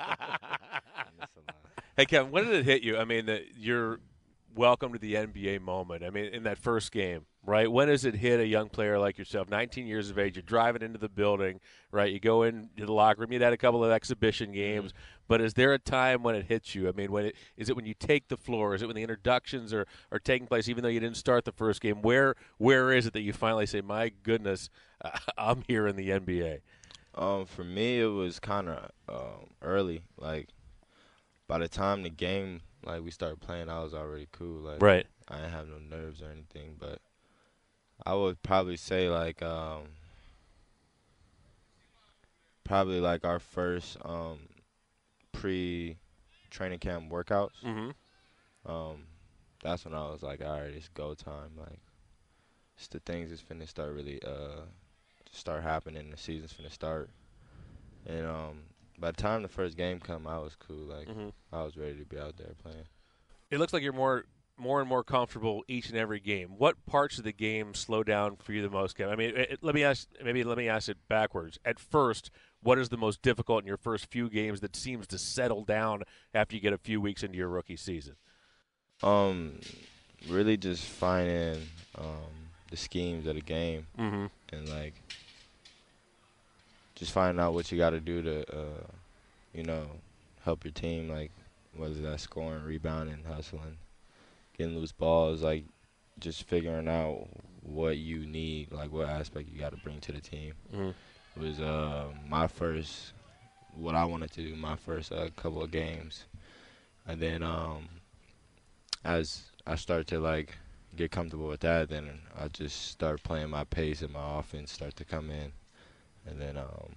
I miss a lot. Hey, Kevin, when did it hit you? I mean, the, you're welcome to the N B A moment. I mean, in that first game, right? When does it hit a young player like yourself, nineteen years of age? You're driving into the building, right? You go into the locker room. You'd had a couple of exhibition games, mm-hmm. but is there a time when it hits you? I mean, when it, is it when you take the floor? Is it when the introductions are, are taking place, even though you didn't start the first game? Where where is it that you finally say, my goodness, uh, I'm here in the N B A? Um, for me, it was kind of um, early. Like, by the time the game, like, we started playing, I was already cool. Like, right. I didn't have no nerves or anything. But I would probably say like um, probably like our first um, pre-training camp workouts. Mm-hmm. Um, that's when I was like, all right, it's go time. Like, it's the things that's finna start really uh start happening. The season's finna start, and um, by the time the first game come, I was cool. Like, mm-hmm. I was ready to be out there playing. It looks like you're more more and more comfortable each and every game. What parts of the game slow down for you the most, Kevin? I mean, it, let me ask. Maybe let me ask it backwards. At first, what is the most difficult in your first few games that seems to settle down after you get a few weeks into your rookie season? Um, really just finding um the schemes of the game, mm-hmm. and like just finding out what you got to do to, uh, you know, help your team. Like whether that's scoring, rebounding, hustling, getting loose balls, like just figuring out what you need, like what aspect you got to bring to the team. Mm-hmm. It was uh, my first, what I wanted to do, my first uh, couple of games. And then um, as I started to, like, get comfortable with that, then I just start playing my pace and my offense start to come in. And then um,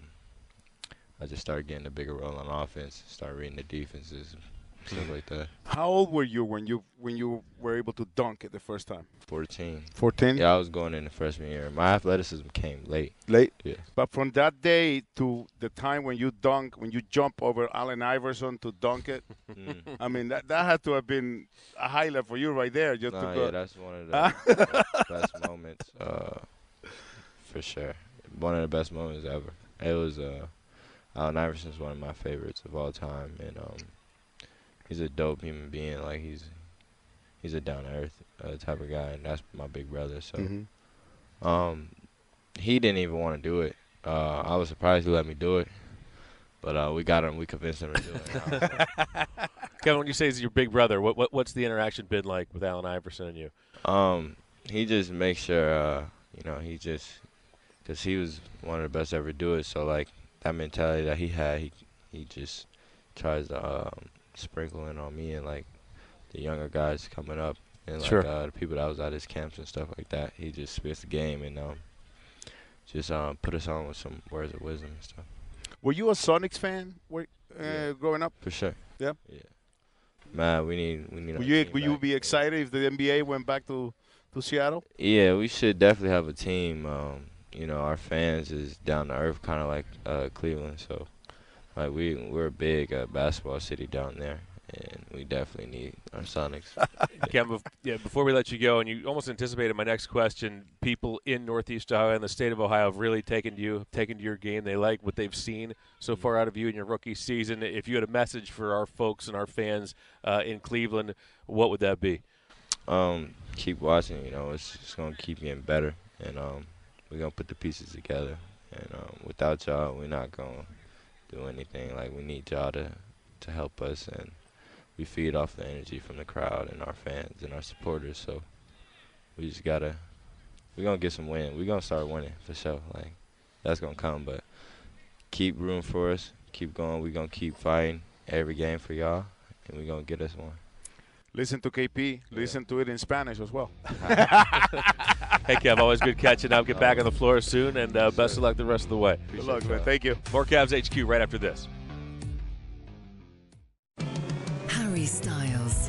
I just started getting a bigger role on offense, start reading the defenses, stuff like that. How old were you when you when you were able to dunk it the first time? fourteen. fourteen? Yeah, I was going in the freshman year. My athleticism came late. Late? Yeah. But from that day to the time when you dunk, when you jump over Allen Iverson to dunk it, Mm. I mean, that, that had to have been a highlight for you right there. Just Nah, to go. yeah, that's one of the best moments, uh, for sure. One of the best moments ever. It was, uh, Allen Iverson's one of my favorites of all time, and um, he's a dope human being. Like, he's he's a down-to-earth uh, type of guy, and that's my big brother. So, Mhm. um, he didn't even want to do it. Uh, I was surprised he let me do it, but uh, we got him. We convinced him to do it. And I was like, Kevin, when you say he's your big brother, what, what what's the interaction been like with Allen Iverson and you? Um, he just makes sure, uh, you know, he just, because he was one of the best to ever do it. So, like, that mentality that he had, he he just tries to um, sprinkle in on me and, like, the younger guys coming up and, like, Sure. uh, the people that was at his camps and stuff like that. He just spits the game and um, just um, put us on with some words of wisdom and stuff. Were you a Sonics fan were, uh, Yeah. growing up? For sure. Yeah. Yeah. Man, we need we need. Would our you team would you back. be excited if the N B A went back to, to Seattle? Yeah, we should definitely have a team. Um, you know, our fans is down to earth, kind of like uh, Cleveland. So, like we we're a big uh, basketball city down there, and we definitely need our Sonics. Kevin, bef- yeah, before we let you go, and you almost anticipated my next question, people in Northeast Ohio and the state of Ohio have really taken to you, have taken to your game. They like what they've seen so far out of you in your rookie season. If you had a message for our folks and our fans uh, in Cleveland, what would that be? Um, keep watching. You know, it's just gonna keep getting better, and um, we're gonna put the pieces together. And um, without y'all, we're not gonna do anything. Like, we need y'all to to help us, and we feed off the energy from the crowd and our fans and our supporters. So we just gotta, we're gonna get some win. We're gonna start winning for sure. Like, that's gonna come, but keep rooting for us. Keep going. We're gonna keep fighting every game for y'all, and we're gonna get us one. Listen to K P. Listen to it in Spanish as well. Hey, Kev, always good catching up. Get back on the floor soon, and uh, best of luck the rest of the way. Good luck, man. Thank you. More Cavs H Q right after this. Harry Styles.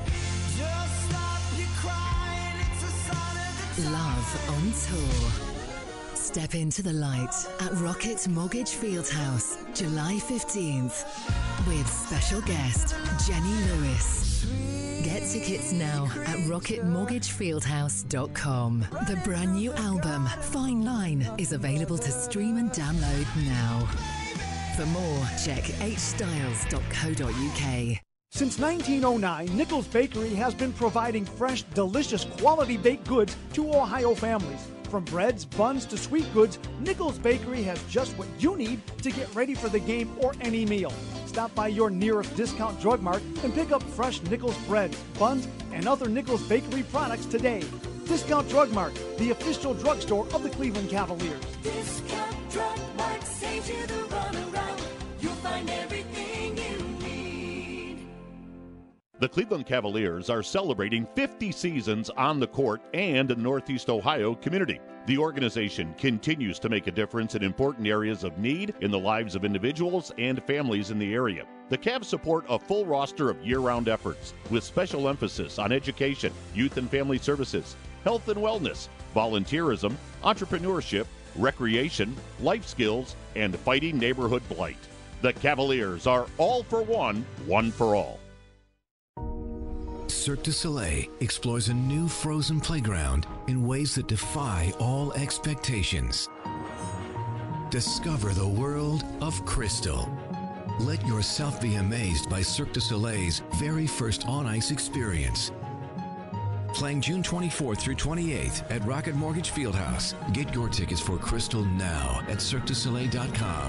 Love on tour. Step into the light at Rocket Mortgage Fieldhouse, July fifteenth, with special guest Jenny Lewis. Get tickets now at rocket mortgage fieldhouse dot com. The brand new album, Fine Line, is available to stream and download now. For more, check h styles dot co dot u k. Since nineteen oh nine, Nichols Bakery has been providing fresh, delicious, quality baked goods to Ohio families. From breads, buns to sweet goods, Nichols Bakery has just what you need to get ready for the game or any meal. Stop by your nearest Discount Drug Mart and pick up fresh Nichols breads, buns, and other Nichols Bakery products today. Discount Drug Mart, the official drugstore of the Cleveland Cavaliers. Discount Drug Mart saves you the runaround. You'll find everything you need. The Cleveland Cavaliers are celebrating fifty seasons on the court and in Northeast Ohio community. The organization continues to make a difference in important areas of need in the lives of individuals and families in the area. The Cavs support a full roster of year-round efforts with special emphasis on education, youth and family services, health and wellness, volunteerism, entrepreneurship, recreation, life skills, and fighting neighborhood blight. The Cavaliers are all for one, one for all. Cirque du Soleil explores a new frozen playground in ways that defy all expectations. Discover the world of Crystal. Let yourself be amazed by Cirque du Soleil's very first on-ice experience. Playing June twenty-fourth through twenty-eighth at Rocket Mortgage Fieldhouse. Get your tickets for Crystal now at cirque du soleil dot com.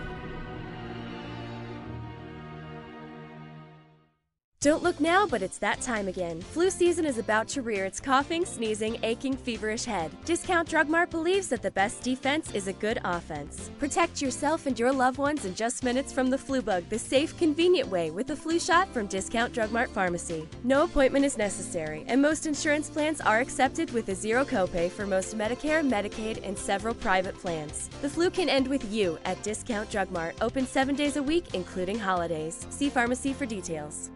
Don't look now, but it's that time again. Flu season is about to rear its coughing, sneezing, aching, feverish head. Discount Drug Mart believes that the best defense is a good offense. Protect yourself and your loved ones in just minutes from the flu bug the safe, convenient way with a flu shot from Discount Drug Mart Pharmacy. No appointment is necessary, and most insurance plans are accepted with a zero copay for most Medicare, Medicaid, and several private plans. The flu can end with you at Discount Drug Mart, open seven days a week, including holidays. See pharmacy for details.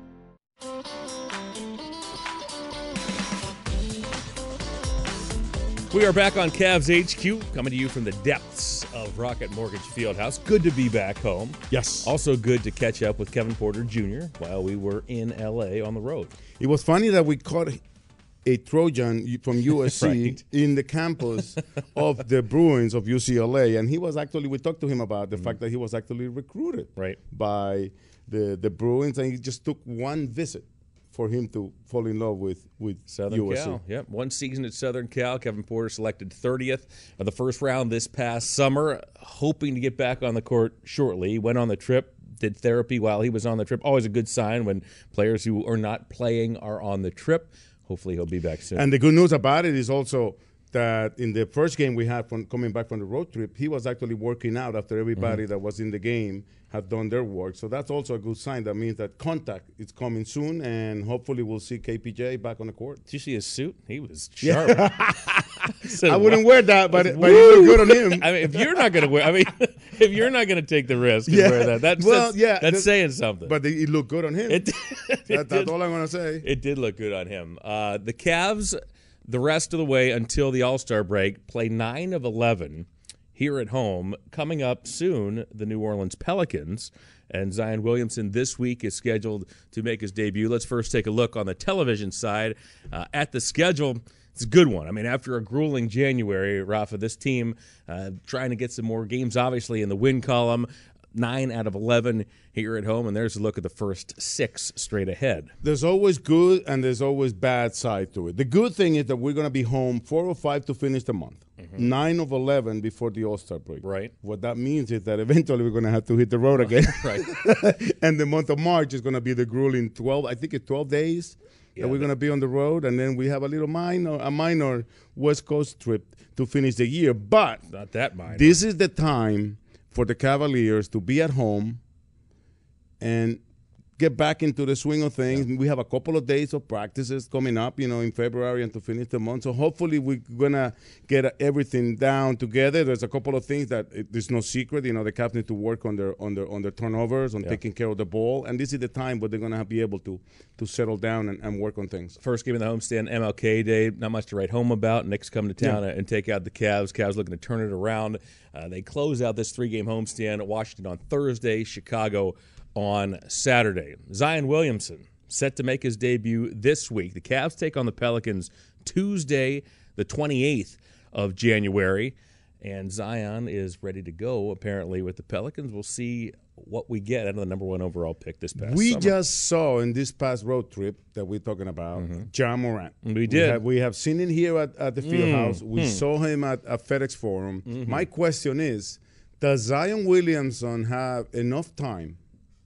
We are back on Cavs H Q, coming to you from the depths of Rocket Mortgage Fieldhouse. Good to be back home. Yes. Also good to catch up with Kevin Porter Junior while we were in L A on the road. It was funny that we caught a Trojan from U S C Right. in the campus of the Bruins of U C L A, and he was actually, we talked to him about the Mm-hmm. fact that he was actually recruited right. by the, the Bruins, and it just took one visit for him to fall in love with, with Southern U S C. Cal. Yep, one season at Southern Cal. Kevin Porter selected thirtieth of the first round this past summer, hoping to get back on the court shortly. He went on the trip, did therapy while he was on the trip. Always a good sign when players who are not playing are on the trip. Hopefully he'll be back soon. And the good news about it is also that in the first game we had from coming back from the road trip, he was actually working out after everybody Mm-hmm. that was in the game had done their work. So that's also a good sign. That means that contact is coming soon, and hopefully we'll see K P J back on the court. Did you see his suit? He was Yeah. sharp. I wouldn't wear that, but it, but it looked good on him. I mean, if you're not going to wear, I mean, if you're not going to take the risk and Yeah. wear that, that's, Well, that's, yeah, that's that- saying something. But it, it looked good on him. It, That- it that's did. all I'm going to say. It did look good on him. Uh, the Cavs, the rest of the way until the All-Star break, play nine of eleven here at home. Coming up soon, the New Orleans Pelicans. And Zion Williamson this week is scheduled to make his debut. Let's first take a look on the television side uh, at the schedule. It's a good one. I mean, after a grueling January, Rafa, this team uh, trying to get some more games, obviously, in the win column. Nine out of eleven here at home, and there's a look at the first six straight ahead. There's always good and there's always bad side to it. The good thing is that we're going to be home four or five to finish the month, Mm-hmm. nine of eleven before the All-Star break. Right. What that means is that eventually we're going to have to hit the road again. Right. And the month of March is going to be the grueling twelve, I think it's twelve days Yeah, that we're the- going to be on the road, and then we have a little minor, a minor West Coast trip to finish the year. But Not that minor. this is the time for the Cavaliers to be at home and get back into the swing of things. We have a couple of days of practices coming up, you know, in February and to finish the month. So hopefully we're going to get everything down together. There's a couple of things that it, there's no secret. You know, the Cavs need to work on their on their, on their turnovers, on Yeah. taking care of the ball. And this is the time where they're going to be able to to settle down and, and work on things. First game of the homestand, M L K Day. Not much to write home about. Knicks come to town Yeah. and take out the Cavs. Cavs looking to turn it around. Uh, they close out this three-game homestand. Washington on Thursday, Chicago on Saturday. Zion Williamson set to make his debut this week. The Cavs take on the Pelicans Tuesday, the twenty-eighth of January. And Zion is ready to go, apparently, with the Pelicans. We'll see what we get out of the number one overall pick this past We summer. just saw in this past road trip that we're talking about Ja Morant. We did. We have, we have seen him here at, at the field Mm, house. We hmm. saw him at, at FedEx Forum. Mhm. My question is, does Zion Williamson have enough time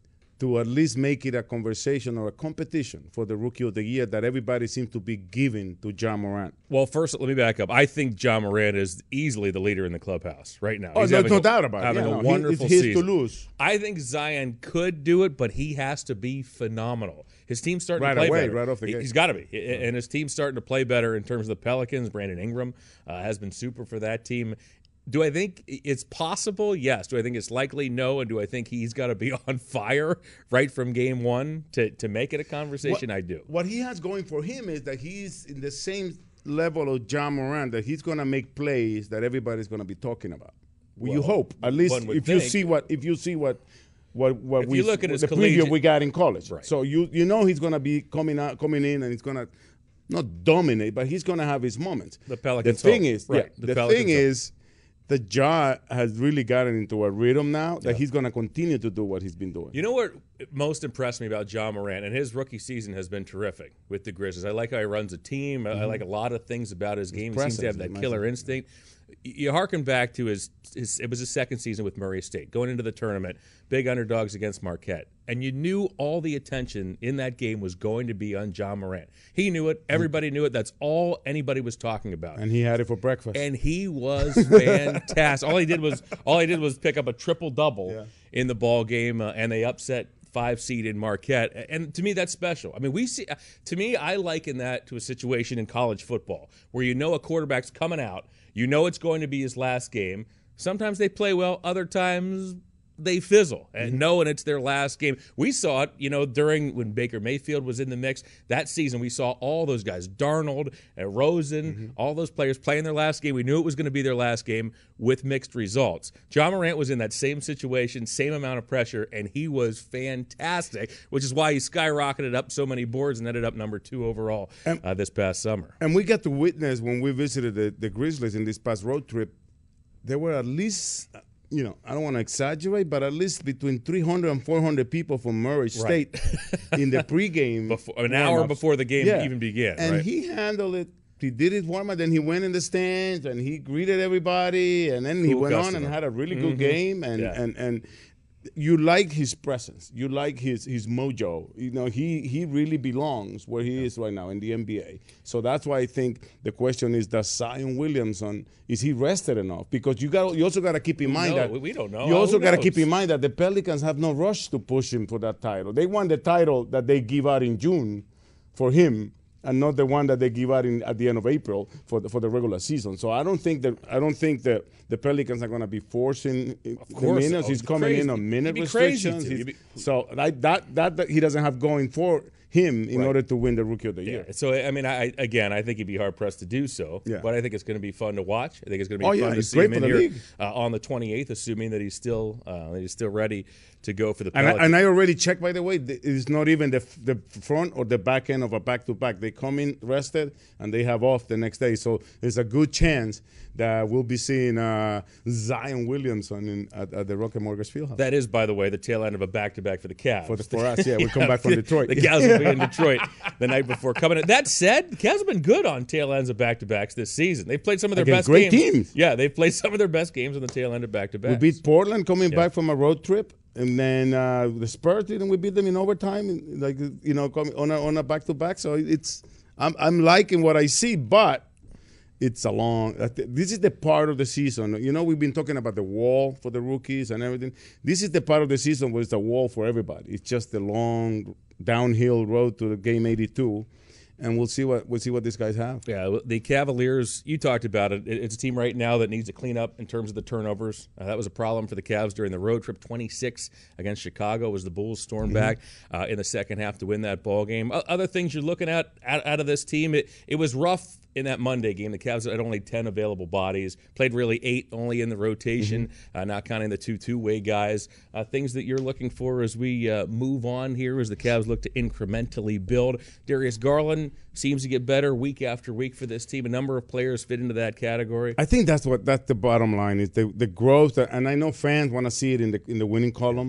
to at least make it a conversation or a competition for the Rookie of the Year that everybody seems to be giving to Ja Morant. Well, first, let me back up. I think Ja Morant is easily the leader in the clubhouse right now. Oh, He's no, having no a, doubt about it. Having Yeah, a no, he- wonderful it's his season. to lose. I think Zion could do it, but he has to be phenomenal. His team's starting Right to play away, better. right off the He- gate. He's got to be. And his team's starting to play better in terms of the Pelicans. Brandon Ingram uh, has been super for that team. Do I think it's possible? Yes. Do I think it's likely? No. And do I think he's got to be on fire right from game one to, to make it a conversation? What- I do. What he has going for him is that he's in the same level of Ja Morant, that he's going to make plays that everybody's going to be talking about. Well, you Well, hope, at least one would if you think. see what if you see what what what If we you look at his the preview collegiate- we got in college. Right. So you you know he's going to be coming out coming in and he's going to not dominate, but he's going to have his moments. The Pelicans The thing hope. is, Right. yeah, The the, Pelicans thing hope. is. that Ja has really gotten into a rhythm now that he's going to continue to do what he's been doing. You know what most impressed me about Ja Morant, and his rookie season has been terrific with the Grizzlies. I like how he runs a team. I- I Mhm. like a lot of things about his game. He seems presence to have is that amazing. killer instinct. Y- You harken back to his, his, it was his second season with Murray State, going into the tournament, big underdogs against Marquette. And you knew all the attention in that game was going to be on Ja Morant. He knew it. Everybody knew it. That's all anybody was talking about. And he had it for breakfast. And he was fantastic. all he did was all he did was pick up a triple double Yeah. in the ball game, uh, and they upset five seed in Marquette. And to me, that's special. I mean, we see. To me, I liken that to a situation in college football where you know a quarterback's coming out, you know it's going to be his last game. Sometimes they play well, other times they fizzle, and knowing it's their last game. We saw it, you know, during when Baker Mayfield was in the mix that season. We saw all those guys, Darnold, and Rosen, all those players playing their last game. We knew it was going to be their last game with mixed results. Ja Morant was in that same situation, same amount of pressure, and he was fantastic, which is why he skyrocketed up so many boards and ended up number two overall uh, this past summer. And we got to witness when we visited the, the Grizzlies in this past road trip, there were at least, you know, I don't want to exaggerate, but at least between three hundred and four hundred people from Murray State in the pregame. Before, an hour warm-ups. before the game Yeah. even began. And right? he handled it. He did his warm up, then he went in the stands and he greeted everybody, and then he Cool went on customer. and had a really good Mhm. game. And, Yeah. and and you like his presence, you like his his mojo. You know, he he really belongs where he is right now in the N B A. So that's why I think the question is: does Zion Williamson, is he rested enough? Because you got you also got to keep in mind No, that we- we don't know. You also Who got to knows? keep in mind that the Pelicans have no rush to push him for that title. They want the title that they give out in June for him, and not the one that they give out in, at the end of April for the, for the regular season. So I don't think that I don't think that the Pelicans are going to be forcing the course. minutes. Oh, He's it'd be coming crazy. in on minute It'd be crazy restrictions. to. He's- It'd be- So that, that that that he doesn't have going for him in Right. order to win the Rookie of the Year. Yeah. So I mean, I again, I think he'd be hard pressed to do so. Yeah. But I think it's going to be fun to watch. I think it's going to be Oh, fun yeah, to it's see great him in for the here league. uh, on the twenty-eighth, assuming that he's still uh, that he's still ready to go for the And I, Pelicans. and I already checked, by the way, th- it's not even the f- the front or the back end of a back-to-back. They come in rested, and they have off the next day. So there's a good chance that we'll be seeing uh, Zion Williamson in, at, at the Rocket Mortgage Fieldhouse. That is, by the way, the tail end of a back-to-back for the Cavs. For the- for us, yeah, we come back from Detroit. The Cavs will be in Detroit the night before coming in. That said, the Cavs have been good on tail ends of back-to-backs this season. They've played some of their Against best great games. teams. Yeah, they've played some of their best games on the tail end of We back-to-backs. beat Portland coming Yeah. back from a road trip, and then uh, the Spurs didn't we beat them in overtime, in- like you know, coming on a, on a back-to-back. So it's I'm I'm liking what I see, but it's a long. I thi- This is the part of the season. You know, we've been talking about the wall for the rookies and everything. This is the part of the season where it's a wall for everybody. It's just the long downhill road to the game eighty-two. And we'll see what we'll see what these guys have. Yeah, the Cavaliers, you talked about it. It- It's a team right now that needs to clean up in terms of the turnovers. Uh, that was a problem for the Cavs during the road trip. twenty-six against Chicago as the Bulls stormed Mhm. back uh, in the second half to win that ball game. O- Other things you're looking at out, out of this team, it, it was rough in that Monday game. The Cavs had only ten available bodies, played really eight only in the rotation, uh, not counting the two two-way guys. Uh, things that you're looking for as we uh, move on here as the Cavs look to incrementally build. Darius Garland seems to get better week after week for this team. A number of players fit into that category. I think that's what that's the bottom line is the the growth, and I know fans want to see it in the in the winning column,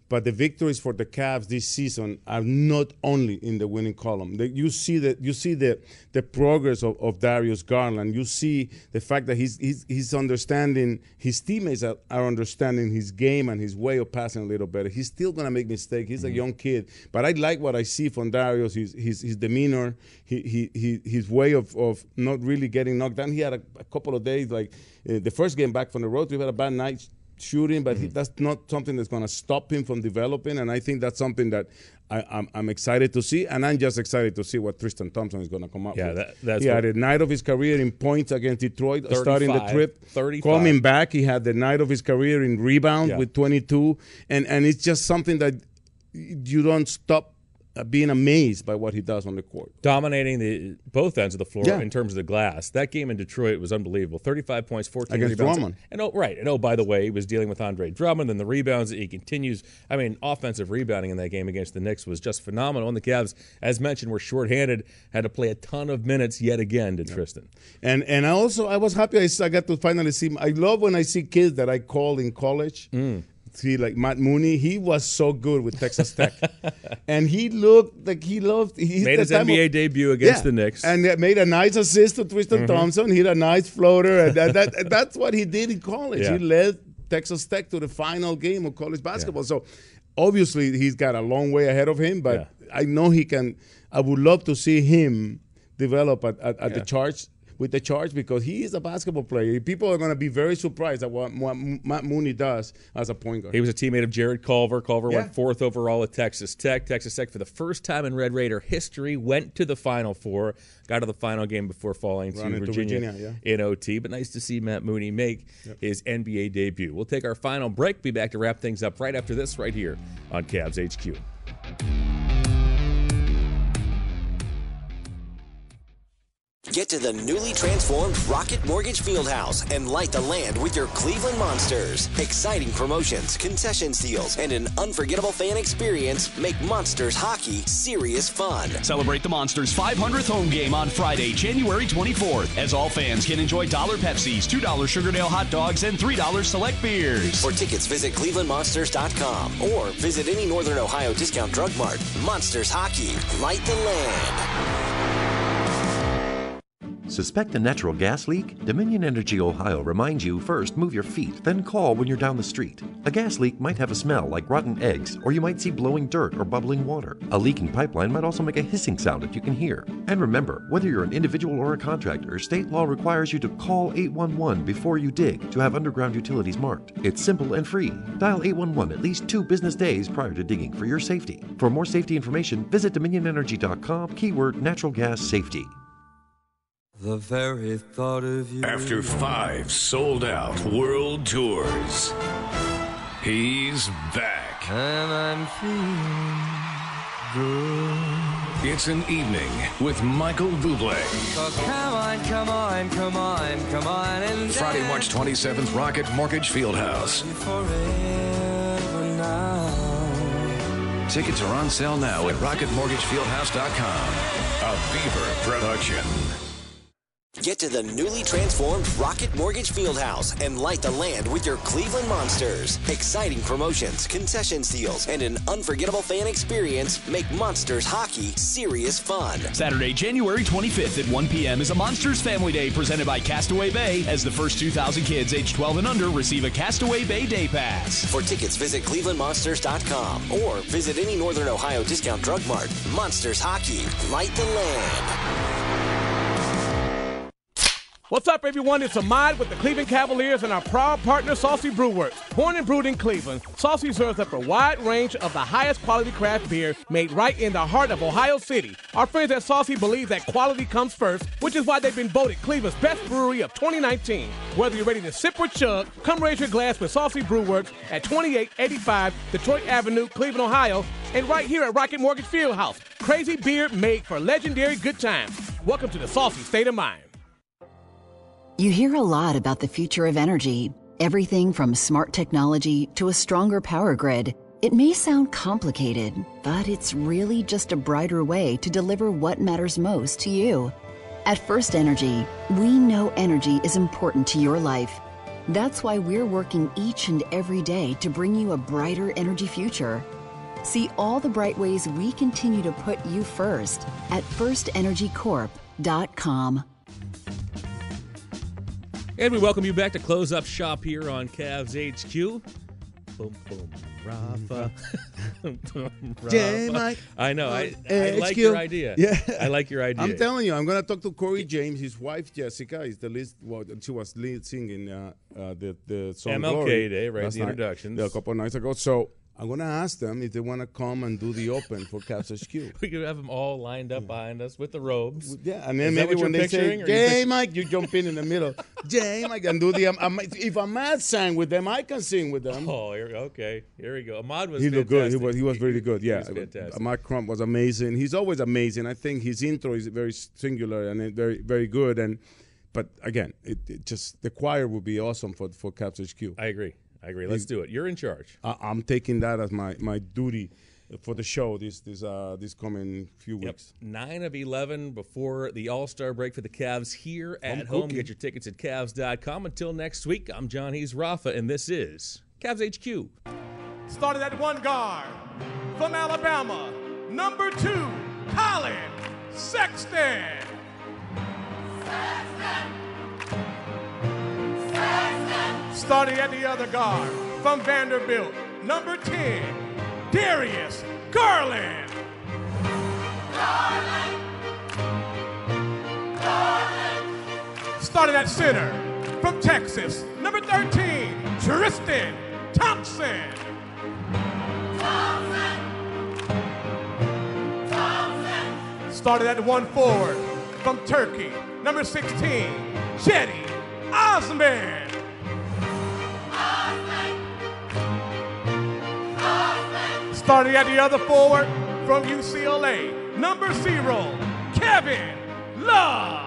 But the victories for the Cavs this season are not only in the winning column. The, you see that you see the the progress of, of Darius Garland. You see the fact that he's he's, he's understanding, his teammates are, are understanding his game and his way of passing a little better. He's still gonna make mistakes. He's mm-hmm. a young kid, but I like what I see from Darius. His his, his demeanor, he, he he his way of, of not really getting knocked down. He had a, a couple of days like uh, the first game back from the road. We had a bad night shooting, but mm-hmm. he, that's not something that's going to stop him from developing, and I think that's something that I, I'm, I'm excited to see, and I'm just excited to see what Tristan Thompson is going to come up yeah, with. That, that's he had a night of his career in points against Detroit, starting the trip. thirty-five Coming back, he had the night of his career in rebounds yeah. with twenty-two, and, and it's just something that you don't stop Uh, being amazed by what he does on the court. Dominating the both ends of the floor yeah. in terms of the glass. That game in Detroit was unbelievable. thirty-five points, fourteen against rebounds. Drummond. And oh, right. And oh, by the way, he was dealing with Andre Drummond, and the rebounds that he continues. I mean, offensive rebounding in that game against the Knicks was just phenomenal. And the Cavs, as mentioned, were shorthanded, had to play a ton of minutes yet again to yeah. Tristan. And and I also I was happy I, I got to finally see. I love when I see kids that I called in college. Mm. See, like Matt Mooney, he was so good with Texas Tech, and he looked like he loved. He made his N B A of, debut against yeah, the Knicks, and made a nice assist to Tristan mm-hmm. Thompson. He had a nice floater, and that, that, that's what he did in college. Yeah. He led Texas Tech to the final game of college basketball. Yeah. So obviously, he's got a long way ahead of him, but yeah. I know he can. I would love to see him develop at, at, at yeah. the charge. With the charge, because he is a basketball player. People are going to be very surprised at what, what Matt Mooney does as a point guard. He was a teammate of Jared Culver. Culver yeah. went fourth overall at Texas Tech. Texas Tech, for the first time in Red Raider history, went to the Final Four, got to the final game before falling to Virginia, Virginia, Virginia yeah. in O T. But nice to see Matt Mooney make yep. his N B A debut. We'll take our final break. Be back to wrap things up right after this right here on Cavs H Q. Get to the newly transformed Rocket Mortgage Fieldhouse and light the land with your Cleveland Monsters. Exciting promotions, concession deals, and an unforgettable fan experience make Monsters hockey serious fun. Celebrate the Monsters' five hundredth home game on Friday, January twenty-fourth, as all fans can enjoy one dollar Pepsis, two dollars Sugardale hot dogs, and three dollars select beers. For tickets, visit cleveland monsters dot com or visit any Northern Ohio discount drug mart. Monsters hockey, light the land. Suspect a natural gas leak? Dominion Energy Ohio reminds you first move your feet, then call when you're down the street. A gas leak might have a smell like rotten eggs, or you might see blowing dirt or bubbling water. A leaking pipeline might also make a hissing sound that you can hear. And remember, whether you're an individual or a contractor, state law requires you to call eight one one before you dig to have underground utilities marked. It's simple and free. Dial eight one one at least two business days prior to digging for your safety. For more safety information, visit dominion energy dot com, keyword natural gas safety. The very thought of you. After five sold-out world tours, he's back. And I'm feeling good. It's an evening with Michael Bublé. So come on, come on, come on, come on. And Friday, March twenty-seventh, Rocket Mortgage Fieldhouse. Forever now. Tickets are on sale now at rocket mortgage fieldhouse dot com. A Beaver production. Get to the newly transformed Rocket Mortgage Fieldhouse and light the land with your Cleveland Monsters. Exciting promotions, concession deals, and an unforgettable fan experience make Monsters hockey serious fun. Saturday, January twenty-fifth at one p.m. is a Monsters Family Day presented by Castaway Bay, as the first two thousand kids aged twelve and under receive a Castaway Bay Day Pass. For tickets, visit cleveland monsters dot com or visit any Northern Ohio discount drug mart. Monsters hockey, light the land. What's up, everyone? It's Ahmad with the Cleveland Cavaliers and our proud partner, Saucy Brewworks. Born and brewed in Cleveland, Saucy serves up a wide range of the highest quality craft beer made right in the heart of Ohio City. Our friends at Saucy believe that quality comes first, which is why they've been voted Cleveland's best brewery of twenty nineteen. Whether you're ready to sip or chug, come raise your glass with Saucy Brewworks at twenty-eight eighty-five Detroit Avenue, Cleveland, Ohio, and right here at Rocket Mortgage Fieldhouse. Crazy beer made for legendary good times. Welcome to the Saucy State of Mind. You hear a lot about the future of energy, everything from smart technology to a stronger power grid. It may sound complicated, but it's really just a brighter way to deliver what matters most to you. At First Energy, we know energy is important to your life. That's why we're working each and every day to bring you a brighter energy future. See all the bright ways we continue to put you first at first energy corp dot com. And we welcome you back to Close Up Shop here on Cavs H Q. Boom, boom, Rafa. Rafa. J. Mike. I know. I, I H Q. like your idea. Yeah. I like your idea. I'm telling you, I'm going to talk to Corey James. His wife, Jessica, is the lead. Well, she was lead singing uh, uh, the, the song M L K Glory Day, right? last The night, introductions. yeah, a couple of nights ago. So I'm going to ask them if they want to come and do the open for Cavs H Q. We could have them all lined up behind us with the robes. Yeah, and then Is that maybe what when you're they say, picturing, or you Jay, picture- Mike, you jump in in the middle. Jay, Mike, and do the, um, um, if Ahmad sang with them, I can sing with them. Oh, here, okay. Here we go. Ahmad was He looked good. He fantastic. was, he was really good, yeah. He was fantastic. Ahmad Crump was amazing. He's always amazing. I think his intro is very singular and very very good. And But again, it, it just the choir would be awesome for, for Cavs H Q. I agree. I agree. Let's do it. You're in charge. I, I'm taking that as my, my duty for the show this this uh this coming few Yep. weeks. Nine of eleven before the All-Star break for the Cavs here at I'm home. cooking. Get your tickets at Cavs dot com. Until next week, I'm John Hees Rafa, and this is Cavs H Q. Started at one guard from Alabama, number two, Colin Sexton. Starting at the other guard from Vanderbilt, number ten, Darius Garland. Starting at center from Texas, number thirteen, Tristan Thompson. Started at one forward from Turkey, number sixteen, Cedi Osman. Starting at the other forward from U C L A, number zero, Kevin Love.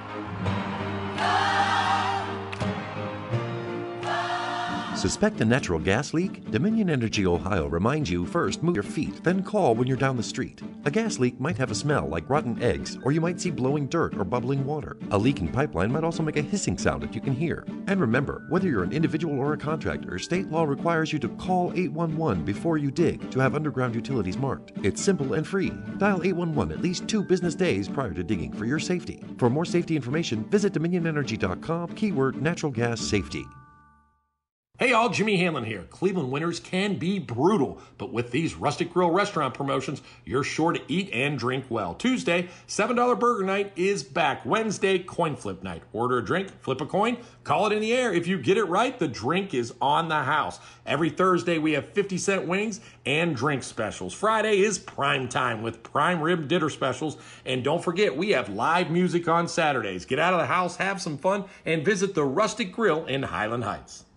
Suspect a natural gas leak? Dominion Energy Ohio reminds you first move your feet, then call when you're down the street. A gas leak might have a smell like rotten eggs, or you might see blowing dirt or bubbling water. A leaking pipeline might also make a hissing sound that you can hear. And remember, whether you're an individual or a contractor, state law requires you to call eight one one before you dig to have underground utilities marked. It's simple and free. Dial eight one one at least two business days prior to digging for your safety. For more safety information, visit dominion energy dot com, keyword natural gas safety. Hey y'all, Jimmy Hanlon here. Cleveland winters can be brutal, but with these Rustic Grill restaurant promotions, you're sure to eat and drink well. Tuesday, seven dollar burger night is back. Wednesday, coin flip night. Order a drink, flip a coin, call it in the air. If you get it right, the drink is on the house. Every Thursday, we have fifty cent wings and drink specials. Friday is prime time with prime rib dinner specials. And don't forget, we have live music on Saturdays. Get out of the house, have some fun, and visit the Rustic Grill in Highland Heights.